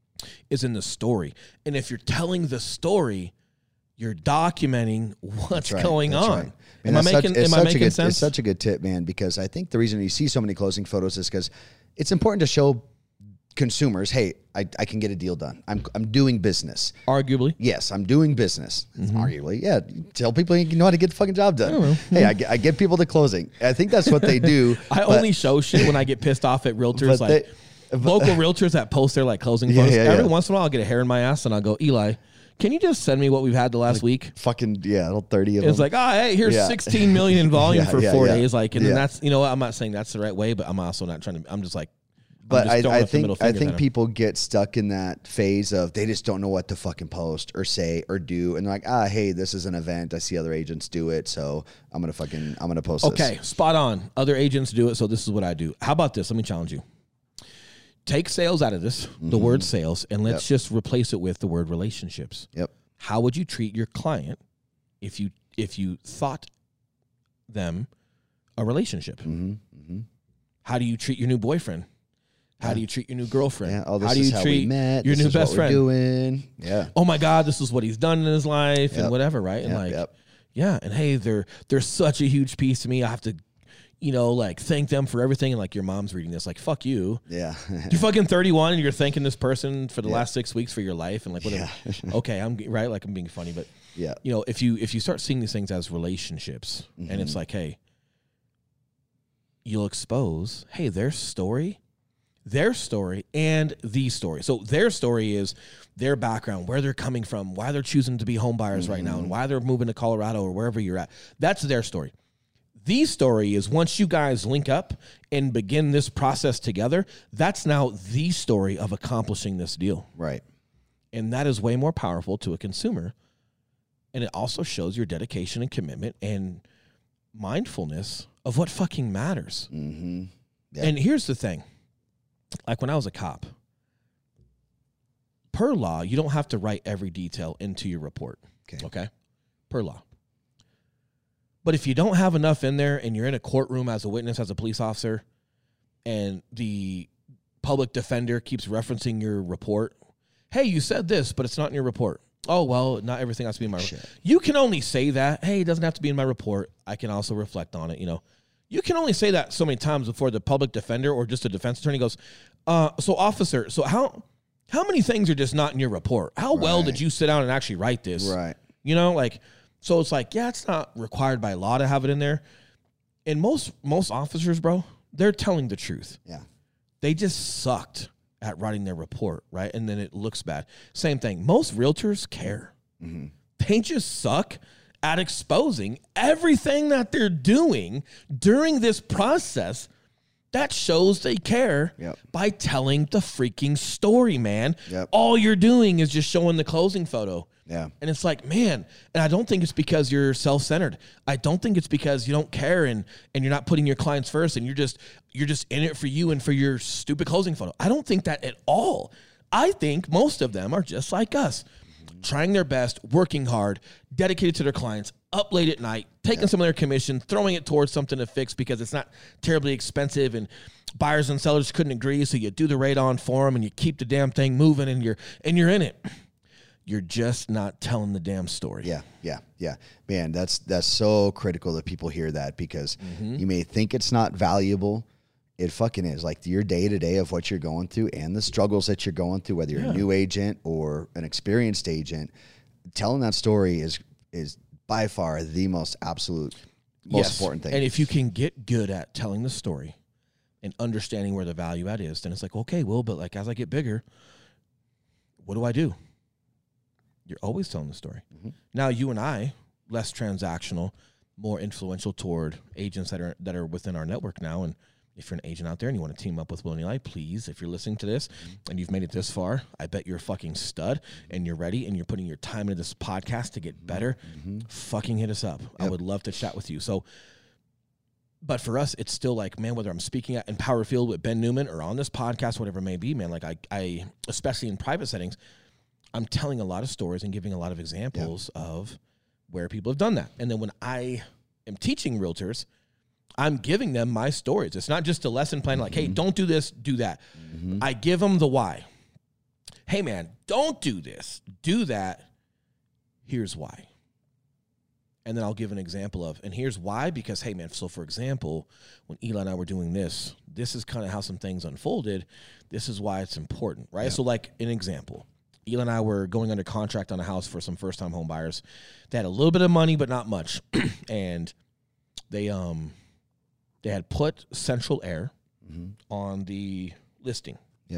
is in the story. And if you're telling the story, you're documenting what's going on. Right. Am I making sense? It's such a good tip, man, because I think the reason you see so many closing photos is because it's important to show consumers, hey, I can get a deal done. I'm doing business. Arguably. Yes, I'm doing business. Arguably. Yeah. Tell people you know how to get the fucking job done. Hey, I get people to closing. I think that's what they do. I only show shit when I get pissed off at realtors, local realtors that post their like closing photos. Every once in a while I'll get a hair in my ass and I'll go, Eli, can you just send me what we've had the last week? Fucking, little 30 of them. It's like, hey, here's 16 million in volume for 4 days. Like, and then that's, you know what, I'm not saying that's the right way, but I'm also not trying to, I'm just like, but I think people get stuck in that phase of they just don't know what to fucking post or say or do. And they're like, hey, this is an event. I see other agents do it. So I'm going to post this. Okay. Spot on. Other agents do it. So this is what I do. How about this? Let me challenge you. Take sales out of this, the word sales, and let's just replace it with the word relationships. How would you treat your client if you thought them a relationship? How do you treat your new boyfriend? How do you treat your new girlfriend? How do you treat your new best friend? Doing. Oh my God, this is what he's done in his life and whatever, right? And and hey, they're such a huge piece to me. I have to, you know, like thank them for everything. And like your mom's reading this, like fuck you. Yeah. You're fucking 31 and you're thanking this person for the last 6 weeks for your life and like whatever. Okay, I'm right, like I'm being funny, but you know, if you start seeing these things as relationships and it's like, hey, you'll expose, hey, their story and the story. So their story is their background, where they're coming from, why they're choosing to be home buyers right now, and why they're moving to Colorado or wherever you're at. That's their story. The story is once you guys link up and begin this process together, that's now the story of accomplishing this deal. Right. And that is way more powerful to a consumer. And it also shows your dedication and commitment and mindfulness of what fucking matters. And here's the thing. Like when I was a cop, per law, you don't have to write every detail into your report. Okay? Per law. But if you don't have enough in there and you're in a courtroom as a witness, as a police officer, and the public defender keeps referencing your report, hey, you said this, but it's not in your report. Oh, well, not everything has to be in my report. You can only say that. Hey, it doesn't have to be in my report. I can also reflect on it, you know. You can only say that so many times before the public defender or just a defense attorney goes, so officer, so how many things are just not in your report? How well did you sit down and actually write this? Right. You know, like, so it's like, yeah, it's not required by law to have it in there. And most officers, bro, they're telling the truth. Yeah. They just sucked at writing their report, right? And then it looks bad. Same thing. Most realtors care. Mm-hmm. They just suck at exposing everything that they're doing during this process that shows they care by telling the freaking story, man. All you're doing is just showing the closing photo. Yeah. And it's like, man, and I don't think it's because you're self-centered. I don't think it's because you don't care and you're not putting your clients first and you're just in it for you and for your stupid closing photo. I don't think that at all. I think most of them are just like us, trying their best, working hard, dedicated to their clients, up late at night, taking some of their commission, throwing it towards something to fix because it's not terribly expensive and buyers and sellers couldn't agree. So you do the radon for them and you keep the damn thing moving and you're in it. You're just not telling the damn story. Yeah. Man, that's so critical that people hear that because you may think it's not valuable. It fucking is. Like your day-to-day of what you're going through and the struggles that you're going through, whether you're a new agent or an experienced agent, telling that story is by far the most important thing. And if you can get good at telling the story and understanding where the value add is, then it's like, okay, well, but like as I get bigger, what do I do? You're always telling the story. Now you and I, less transactional, more influential toward agents that are within our network now. And if you're an agent out there and you want to team up with Will and Eli, please, if you're listening to this and you've made it this far, I bet you're a fucking stud and you're ready and you're putting your time into this podcast to get better. Fucking hit us up. I would love to chat with you. So, but for us, it's still like, man, whether I'm speaking at Empower Field with Ben Newman or on this podcast, whatever it may be, man, like I especially in private settings, I'm telling a lot of stories and giving a lot of examples of where people have done that. And then when I am teaching realtors, I'm giving them my stories. It's not just a lesson plan like, hey, don't do this, do that. I give them the why. Hey, man, don't do this, do that. Here's why. And then I'll give an example of, and here's why, because, hey, man, so for example, when Eli and I were doing this is kind of how some things unfolded. This is why it's important, right? So like an example. Eli and I were going under contract on a house for some first-time home buyers. They had a little bit of money, but not much. And they had put central air on the listing.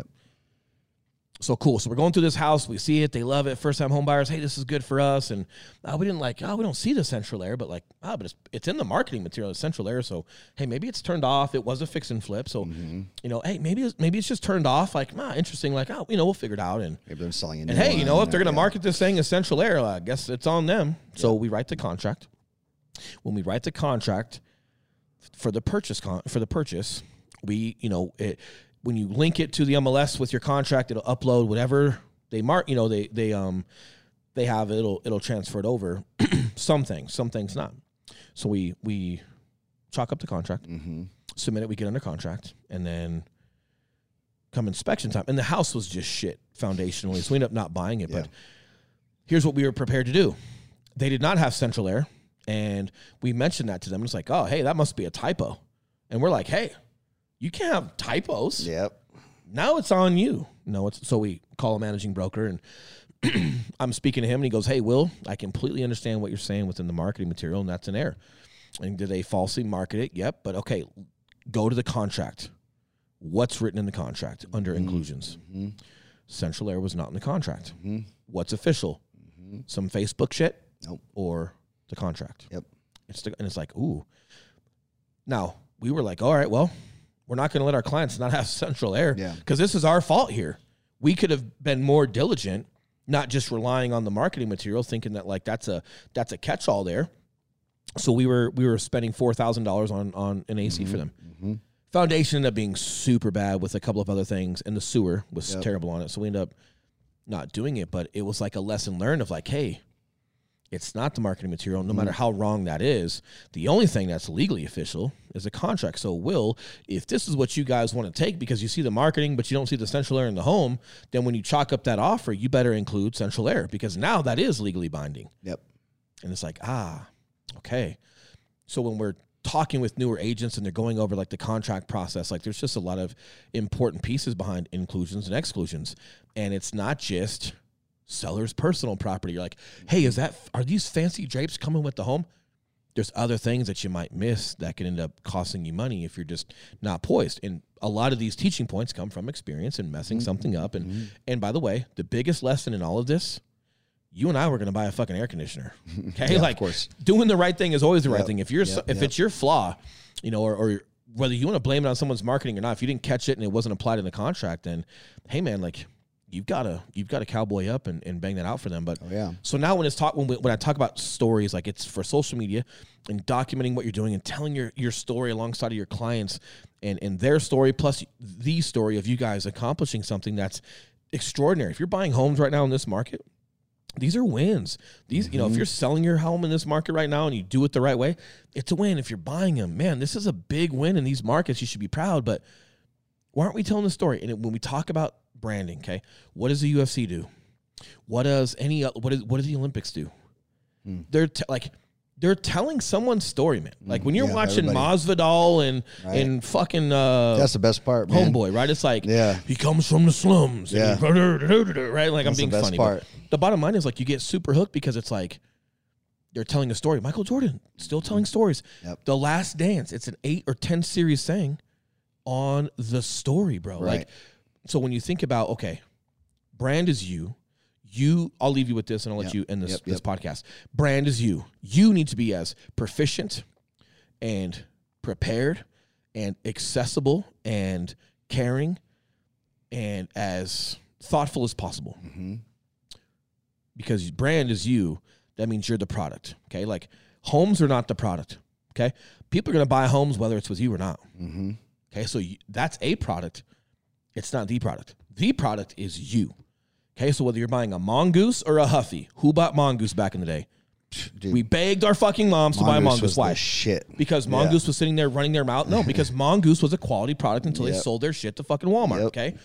So cool. So we're going through this house. We see it. They love it. First-time home buyers. Hey, this is good for us. And we don't see the central air, but but it's in the marketing material, the central air. So, hey, maybe it's turned off. It was a fix and flip. So, you know, hey, maybe it's just turned off. Like, interesting. Like, we'll figure it out. And maybe they're selling it. And hey, you know, if they're going to market this thing as central air, I guess it's on them. So we write the contract. When we write the contract for the purchase, we, you know, when you link it to the MLS with your contract, it'll upload whatever they mark. You know, they have it'll transfer it over. Some things not. So we chalk up the contract, submit it, we get under contract, and then come inspection time. And the house was just shit foundationally, so we ended up not buying it. But here's what we were prepared to do. They did not have central air, and we mentioned that to them. It's like, oh, hey, that must be a typo. And we're like, hey, you can't have typos. Now it's on you. No, so we call a managing broker, and I'm speaking to him, and he goes, hey, Will, I completely understand what you're saying within the marketing material, and that's an error. And did they falsely market it? Yep. But okay, go to the contract. What's written in the contract under inclusions? Central air was not in the contract. What's official? Some Facebook shit? Nope. Or the contract? And it's like, ooh. Now, we were like, all right, well, we're not going to let our clients not have central air because this is our fault here. We could have been more diligent, not just relying on the marketing material, thinking that like that's a catch-all there. So we were spending $4,000 on an AC for them. Foundation ended up being super bad with a couple of other things, and the sewer was terrible on it. So we ended up not doing it, but it was like a lesson learned of like, hey, it's not the marketing material, no matter how wrong that is. The only thing that's legally official is a contract. So, Will, if this is what you guys want to take because you see the marketing, but you don't see the central air in the home, then when you chalk up that offer, you better include central air because now that is legally binding. Yep. And it's like, okay. So when we're talking with newer agents and they're going over like the contract process, like there's just a lot of important pieces behind inclusions and exclusions. And it's not just seller's personal property. You're like, hey, are these fancy drapes coming with the home? There's other things that you might miss that can end up costing you money if you're just not poised. And a lot of these teaching points come from experience and messing something up. And by the way, the biggest lesson in all of this, you and I were going to buy a fucking air conditioner. Okay. Yeah, like, of course. Doing the right thing is always the right thing. If it's your flaw, you know, or whether you want to blame it on someone's marketing or not, if you didn't catch it and it wasn't applied in the contract, then hey man, like you've got to cowboy up and bang that out for them. But so now when I talk about stories, like it's for social media and documenting what you're doing and telling your story alongside of your clients and their story, plus the story of you guys accomplishing something that's extraordinary. If you're buying homes right now in this market, these are wins. These, you know, if you're selling your home in this market right now and you do it the right way, it's a win. If you're buying them, man, this is a big win in these markets. You should be proud. But why aren't we telling the story? And when we talk about branding, okay, what does the UFC do? What does what do the Olympics do? They're telling someone's story, man. Like when you're watching Masvidal and fucking that's the best part, man. Homeboy, right? It's like he comes from the slums, right? Like that's I'm being funny. But the bottom line is like you get super hooked because it's like they're telling a story. Michael Jordan still telling stories. The Last Dance, it's an 8 or 10 series thing on the story, bro. Right. Like so when you think about brand is you. I'll leave you with this, and I'll let you end this podcast. Brand is you. You need to be as proficient and prepared and accessible and caring and as thoughtful as possible. Because brand is you. That means you're the product. Okay, like homes are not the product. Okay, people are going to buy homes whether it's with you or not. Okay, so that's a product. It's not the product. The product is you. Okay, so whether you're buying a Mongoose or a Huffy, who bought Mongoose back in the day? Dude, we begged our fucking moms to buy Mongoose. Why? Shit. Because Mongoose was sitting there running their mouth? No, because Mongoose was a quality product until they sold their shit to fucking Walmart, okay?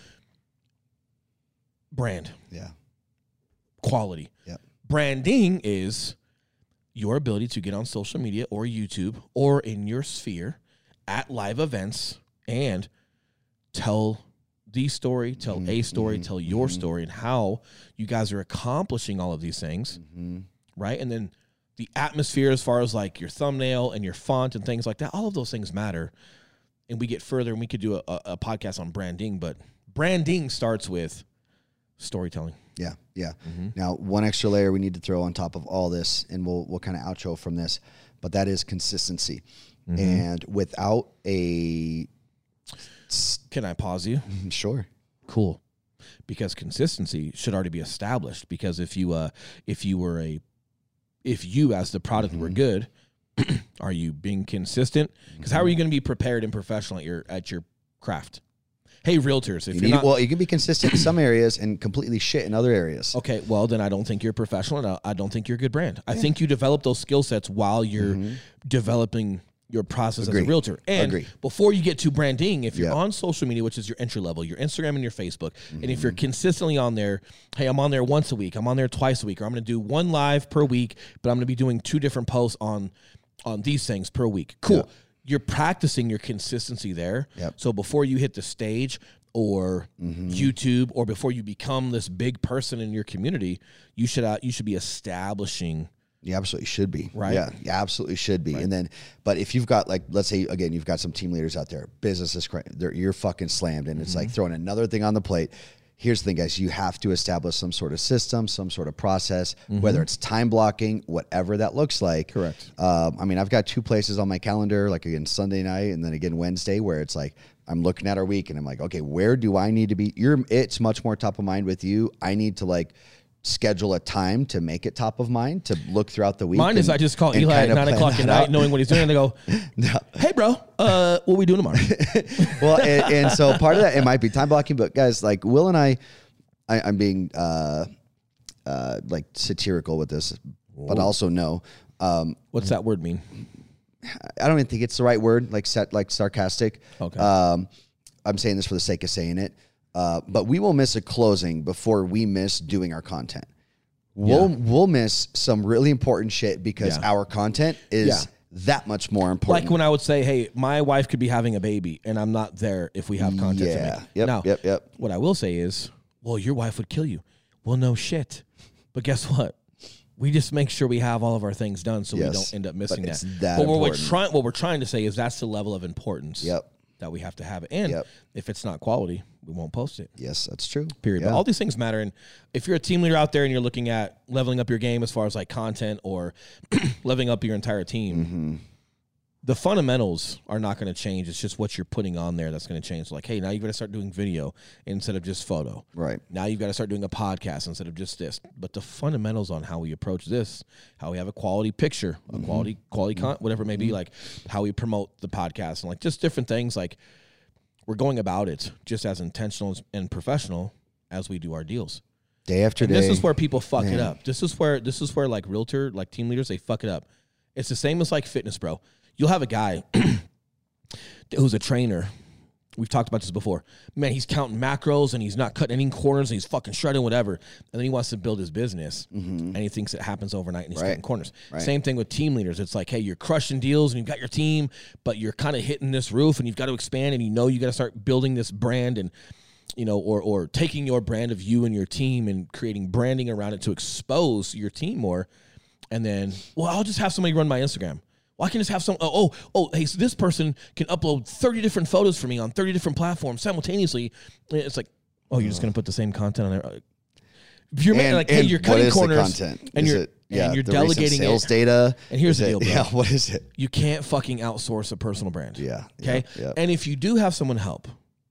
Brand. Quality. Branding is your ability to get on social media or YouTube or in your sphere at live events and tell the story, tell a story, tell your story, and how you guys are accomplishing all of these things, right? And then the atmosphere as far as like your thumbnail and your font and things like that, all of those things matter. And we get further, and we could do a podcast on branding, but branding starts with storytelling. Now, one extra layer we need to throw on top of all this, and we'll kind of outro from this, but that is consistency. And without a... Can I pause you? Sure. Cool. Because consistency should already be established. Because if you as the product were good, are you being consistent? Because how are you going to be prepared and professional at your craft? Hey, realtors, if you're not, you can be consistent in some areas and completely shit in other areas. Okay, well then I don't think you're professional, and I don't think you're a good brand. I think you develop those skill sets while you're developing your process as a realtor. And before you get to branding, if you're on social media, which is your entry level, your Instagram and your Facebook, and if you're consistently on there, hey, I'm on there once a week, I'm on there twice a week, or I'm going to do one live per week, but I'm going to be doing 2 different posts on these things per week. Cool. You're practicing your consistency there. So before you hit the stage or YouTube, or before you become this big person in your community, you should be establishing. You absolutely should be. Right. Yeah, you absolutely should be. Right. And then, but if you've got, like, let's say, again, you've got some team leaders out there, business is you're fucking slammed, and it's like throwing another thing on the plate. Here's the thing, guys. You have to establish some sort of system, some sort of process, whether it's time blocking, whatever that looks like. Correct. I mean, I've got 2 places on my calendar, like, again, Sunday night and then again Wednesday, where it's like I'm looking at our week and I'm like, okay, where do I need to be? It's much more top of mind with you. I need to, like, schedule a time to make it top of mind, to look throughout the week. Mine is I just call Eli at 9 o'clock at night, knowing what he's doing, and they go, hey, bro, what are we doing tomorrow? Well, and so part of that, it might be time blocking, but guys, like Will and I, I'm being like satirical with this, but also no. What's that word mean? I don't even think it's the right word, like sarcastic. Okay. I'm saying this for the sake of saying it. But we will miss a closing before we miss doing our content. We'll miss some really important shit because our content is that much more important. Like when I would say, hey, my wife could be having a baby and I'm not there if we have content to make. Yep. What I will say is, well, your wife would kill you. Well, no shit. But guess what? We just make sure we have all of our things done so we don't end up missing that. But what we're trying to say is that's the level of importance that we have to have it. And if it's not quality, we won't post it. Yes, that's true. Period. But all these things matter. And if you're a team leader out there and you're looking at leveling up your game as far as like content or leveling up your entire team, the fundamentals are not going to change. It's just what you're putting on there that's going to change. So like, hey, now you've got to start doing video instead of just photo. Right. Now you've got to start doing a podcast instead of just this. But the fundamentals on how we approach this, how we have a quality picture, a quality content, whatever it may be, like how we promote the podcast and like just different things. Like we're going about it just as intentional and professional as we do our deals. Day after day. This is where people fuck it up. This is where like realtor, like team leaders, they fuck it up. It's the same as like fitness, bro. You'll have a guy who's a trainer. We've talked about this before. Man, he's counting macros and he's not cutting any corners and he's fucking shredding whatever. And then he wants to build his business and he thinks it happens overnight and he's cutting corners. Right. Same thing with team leaders. It's like, hey, you're crushing deals and you've got your team, but you're kind of hitting this roof and you've got to expand and you got to start building this brand and, or taking your brand of you and your team and creating branding around it to expose your team more. And then, well, I'll just have somebody run my Instagram. Well, I can just have some, hey, so this person can upload 30 different photos for me on 30 different platforms simultaneously. And it's like, you're just going to put the same content on there. If you're hey, you're cutting corners and you're delegating sales data. And here's the deal, bro. Yeah, what is it? You can't fucking outsource a personal brand. Yeah. Okay? Yeah. And if you do have someone help,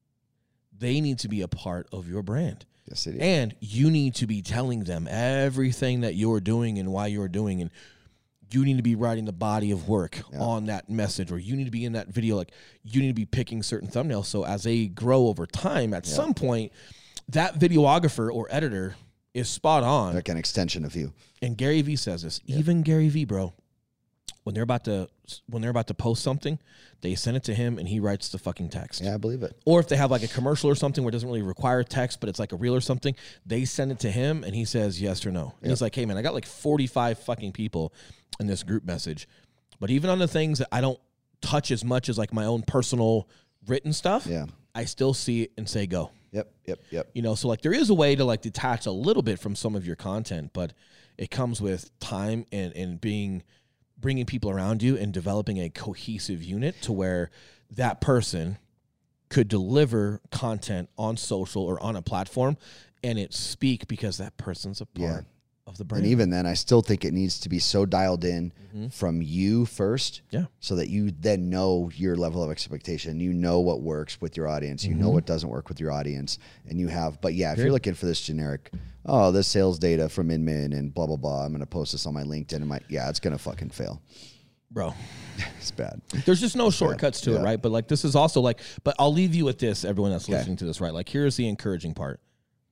they need to be a part of your brand. Yes, it is. And you need to be telling them everything that you're doing and why you're doing. And you need to be writing the body of work on that message, or you need to be in that video. Like you need to be picking certain thumbnails. So as they grow over time, at some point, that videographer or editor is spot on. Like an extension of you. And Gary Vee says this. Even Gary Vee, bro, when they're about to post something, they send it to him and he writes the fucking text. Yeah, I believe it. Or if they have like a commercial or something where it doesn't really require text, but it's like a reel or something, they send it to him and he says yes or no. And he's like, hey man, I got like 45 fucking people in this group message. But even on the things that I don't touch as much as like my own personal written stuff, I still see it and say go. Yep. So like there is a way to like detach a little bit from some of your content, but it comes with time and bringing people around you and developing a cohesive unit to where that person could deliver content on social or on a platform and it speak because that person's a part of the brand. And even then, I still think it needs to be so dialed in from you first so that you then know your level of expectation. You know what works with your audience. You know what doesn't work with your audience. And you have, but if you're looking for this generic, this sales data from Inman and blah, blah, blah, I'm going to post this on my LinkedIn and it's going to fucking fail. Bro. It's bad. There's just no shortcuts to it, right? But like, this is also like, but I'll leave you with this, everyone that's listening to this, right? Like, here's the encouraging part.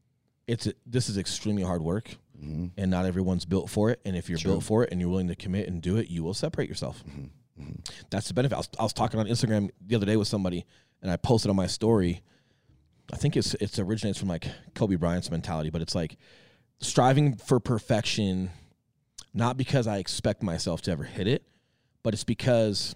This is extremely hard work. And not everyone's built for it. And if you're built for it and you're willing to commit and do it, you will separate yourself. That's the benefit. I was talking on Instagram the other day with somebody, and I posted on my story. I think it originates from like Kobe Bryant's mentality, but it's like striving for perfection, not because I expect myself to ever hit it, but it's because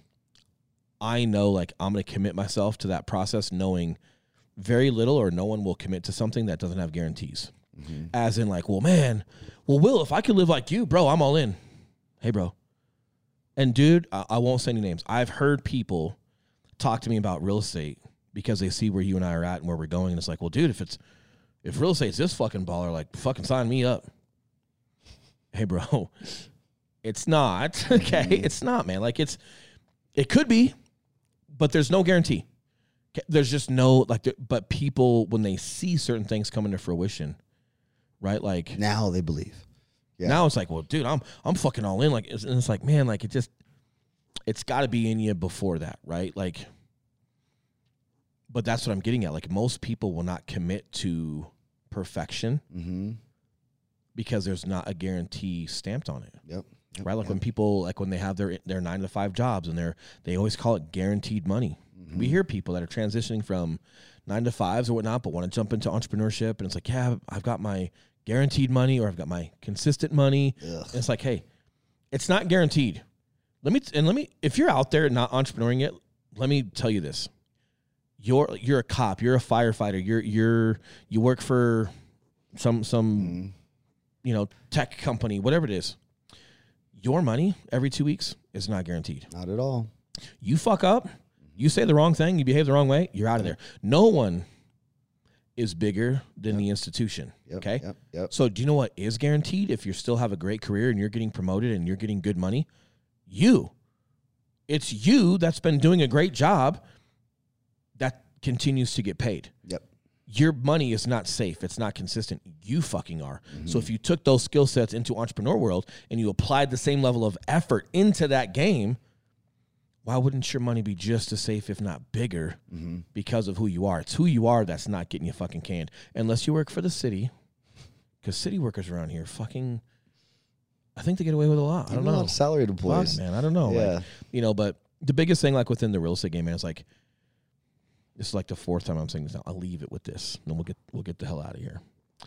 I know like I'm going to commit myself to that process, knowing very little or no one will commit to something that doesn't have guarantees. As in like, Will, if I could live like you, bro, I'm all in. Hey, bro. And dude, I won't say any names. I've heard people talk to me about real estate because they see where you and I are at and where we're going. And it's like, well, dude, if real estate's this fucking baller, like fucking sign me up. Hey, bro, it's not. Okay. It's not, man. Like it could be, but there's no guarantee. There's just no, but people, when they see certain things come into fruition, right? Like now they believe. Yeah. Now it's like, well, dude, I'm fucking all in. Like, and it's like, man, like it's got to be in you before that, right? Like, but that's what I'm getting at. Like, most people will not commit to perfection because there's not a guarantee stamped on it. Yep. Right? Like when people, like when they have their 9-to-5 jobs and they always call it guaranteed money. We hear people that are transitioning from 9-to-5s or whatnot, but want to jump into entrepreneurship. And it's like, yeah, I've got my guaranteed money or I've got my consistent money. And it's like, hey, it's not guaranteed. Let me, if you're out there not entrepreneuring yet, let me tell you this. You're a cop, you're a firefighter, you work for some tech company, whatever it is. Your money every 2 weeks is not guaranteed. Not at all. You fuck up, you say the wrong thing, you behave the wrong way, you're out of there. No one is bigger than the institution. Okay? Yep. So do you know what is guaranteed if you still have a great career and you're getting promoted and you're getting good money? It's you that's been doing a great job that continues to get paid. Yep. Your money is not safe. It's not consistent. You fucking are. So if you took those skill sets into entrepreneur world and you applied the same level of effort into that game, why wouldn't your money be just as safe, if not bigger, because of who you are? It's who you are that's not getting you fucking canned. Unless you work for the city, because city workers around here fucking, I think they get away with a lot. I don't know. A lot of salaried employees. Fuck, man, I don't know. Yeah. Like, but the biggest thing, like within the real estate game, man, is like, this is like the fourth time I'm saying this now. I'll leave it with this, and then we'll get the hell out of here.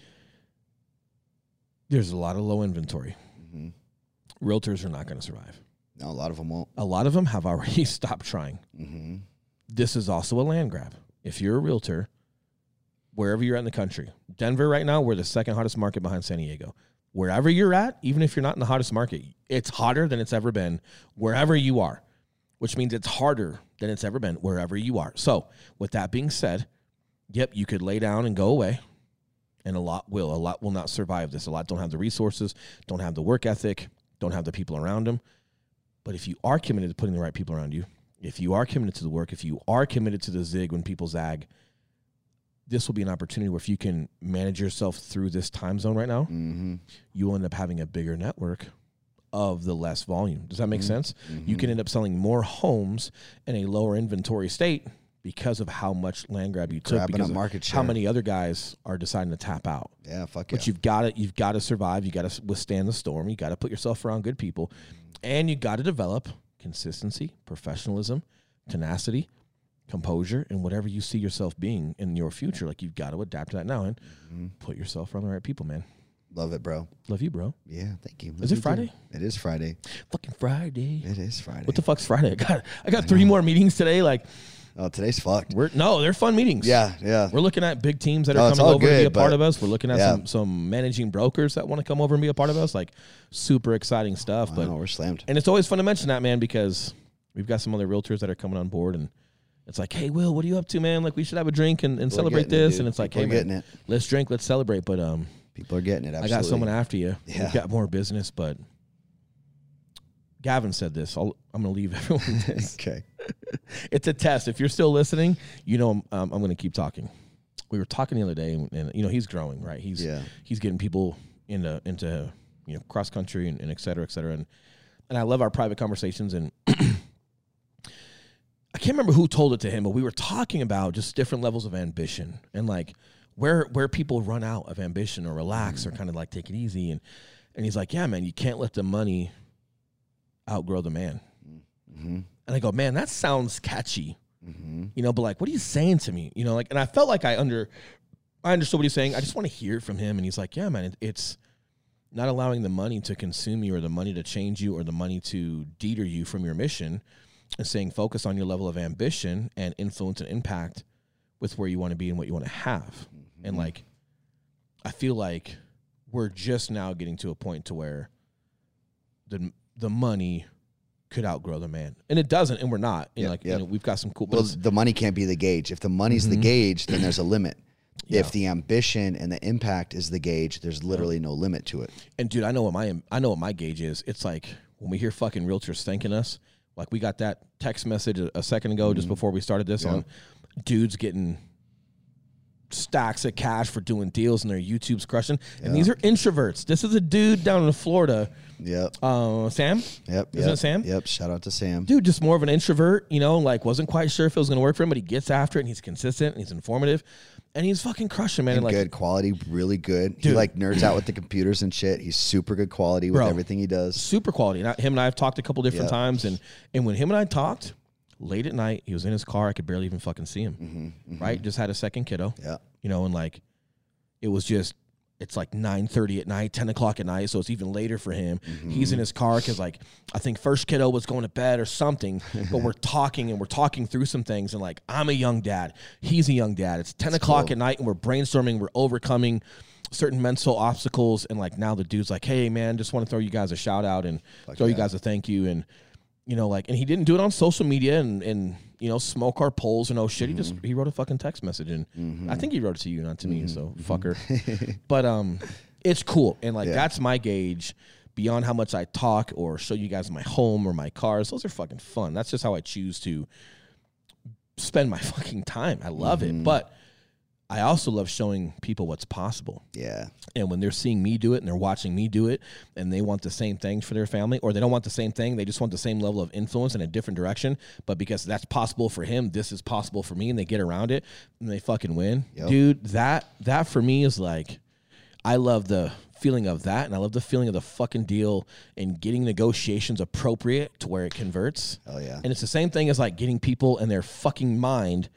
There's a lot of low inventory. Realtors are not going to survive. No, a lot of them won't. A lot of them have already stopped trying. This is also a land grab. If you're a realtor, wherever you're at in the country, Denver right now, we're the second hottest market behind San Diego. Wherever you're at, even if you're not in the hottest market, it's hotter than it's ever been wherever you are, which means it's harder than it's ever been wherever you are. So with that being said, yep, you could lay down and go away, and a lot will not survive this. A lot don't have the resources, don't have the work ethic, don't have the people around them. But if you are committed to putting the right people around you, if you are committed to the work, if you are committed to the zig when people zag, this will be an opportunity where if you can manage yourself through this time zone right now, you will end up having a bigger network of the less volume. Does that make sense? You can end up selling more homes in a lower inventory state because of how much land grab you took, because of market share. How many other guys are deciding to tap out. Yeah, fuck But yeah. you've got to survive. You got to withstand the storm. You got to put yourself around good people, and you got to develop consistency, professionalism, tenacity, composure, and whatever you see yourself being in your future. Like, you've got to adapt to that now and put yourself around the right people, man. Love it, bro. Love you, bro. Yeah, thank you. Is it Friday? It is Friday. Fucking Friday. It is Friday. What the fuck's Friday? I got 3 more meetings today. Like, oh, today's fucked. they're fun meetings. Yeah. We're looking at big teams that are coming over to be a part of us. We're looking at some managing brokers that want to come over and be a part of us. Like, super exciting stuff. But we're slammed. And it's always fun to mention that, man, because we've got some other realtors that are coming on board, and it's like, hey, Will, what are you up to, man? Like, we should have a drink and celebrate this. And it's like, hey, man, let's drink, let's celebrate. But people are getting it. Absolutely. I got someone after you. Yeah. We've got more business, but Gavin said this. I'm going to leave everyone with this. Okay. It's a test. If you're still listening, you know I'm going to keep talking. We were talking the other day, and he's growing, right? He's getting people into cross country and et cetera, et cetera. And I love our private conversations. And I can't remember who told it to him, but we were talking about just different levels of ambition and like where people run out of ambition or relax or kind of like take it easy. And he's like, yeah, man, you can't let the money outgrow the man. And I go, man, that sounds catchy, but like, what are you saying to me? Like, and I felt like I understood what he's saying. I just want to hear it from him. And he's like, yeah, man, it's not allowing the money to consume you or the money to change you or the money to deter you from your mission, and saying focus on your level of ambition and influence and impact with where you want to be and what you want to have. And like, I feel like we're just now getting to a point to where the money could outgrow the man, and it doesn't, and we're not. We've got some cool. Well, the money can't be the gauge. If the money's the gauge, then there's a limit. Yeah. If the ambition and the impact is the gauge, there's literally no limit to it. And dude, I know what my gauge is. It's like when we hear fucking realtors thanking us. Like, we got that text message a second ago, just before we started this, on dudes getting stacks of cash for doing deals, and their YouTube's crushing. And these are introverts. This is a dude down in Florida. Yep. Sam? Isn't it Sam? Yep. Shout out to Sam. Dude, just more of an introvert, you know, like wasn't quite sure if it was going to work for him, but he gets after it, and he's consistent, and he's informative, and he's fucking crushing, man. And like, good quality, really good. Dude. He like nerds out with the computers and shit. He's super good quality with everything he does. Super quality. And him and I have talked a couple different times, and when him and I talked late at night, he was in his car. I could barely even fucking see him. Right? Just had a second kiddo. Yeah. You know, and like it was just. It's like 9:30 at night, 10 o'clock at night, so it's even later for him. He's in his car because, like, I think first kiddo was going to bed or something, but we're talking through some things, and, like, I'm a young dad. He's a young dad. It's 10 o'clock at night, and we're brainstorming. We're overcoming certain mental obstacles, and, like, now the dude's like, hey, man, just want to throw you guys a shout-out and throw you guys a thank you, and, you know, like, and he didn't do it on social media and you know, smoke our polls and shit. He wrote a fucking text message, and I think he wrote it to you, not to me. So fucker. But it's cool, and like that's my gauge. Beyond how much I talk or show you guys my home or my cars, those are fucking fun. That's just how I choose to spend my fucking time. I love it, but I also love showing people what's possible. Yeah. And when they're seeing me do it and they're watching me do it and they want the same things for their family, or they don't want the same thing, they just want the same level of influence in a different direction, but because that's possible for him, this is possible for me, and they get around it and they fucking win. Yep. Dude, that for me is like, I love the feeling of that, and I love the feeling of the fucking deal and getting negotiations appropriate to where it converts. Oh yeah. And it's the same thing as like getting people in their fucking mind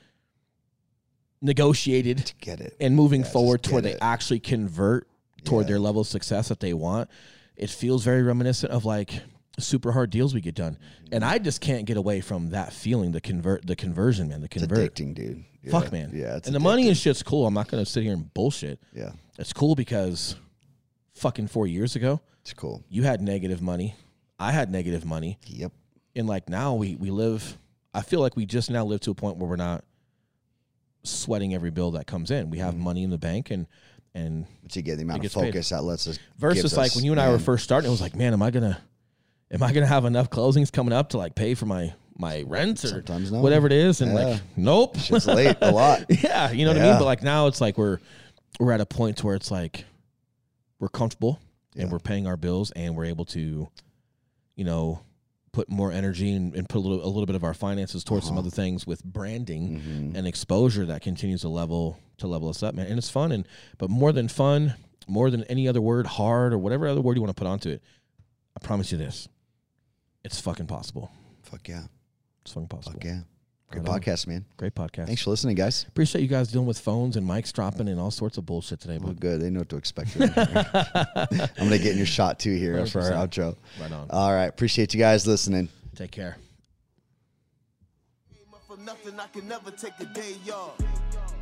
negotiated to get it and moving forward to where they actually convert toward their level of success that they want. It feels very reminiscent of like super hard deals we get done, and I just can't get away from that feeling. The conversion, man. It's addicting, dude. Yeah. Fuck, man. Yeah, it's and the money and shit's cool. I'm not gonna sit here and bullshit. Yeah, it's cool because fucking 4 years ago, it's cool. You had negative money. I had negative money. Yep. And like now we live. I feel like we just now live to a point where we're not sweating every bill that comes in. We have money in the bank, and but you get the amount of focus that lets us versus like when you and I were first starting, it was like, man, am I gonna have enough closings coming up to like pay for my rent or sometimes no. Whatever it is, and like nope, it's late a lot. Yeah, you know what I mean. But like now it's like we're at a point where it's like we're comfortable and we're paying our bills, and we're able to, you know, put more energy and put a little bit of our finances towards some other things with branding and exposure that continues to level us up, man. And it's fun, but more than fun, more than any other word, hard or whatever other word you want to put onto it, I promise you this, it's fucking possible. Fuck yeah. It's fucking possible. Fuck yeah. Great podcast, man. Great podcast. Thanks for listening, guys. Appreciate you guys dealing with phones and mics dropping and all sorts of bullshit today. Well, good. They know what to expect. I'm going to get in your shot, too, here 100%. For our outro. Right on. All right. Appreciate you guys listening. Take care. From nothing, I can never take a day off.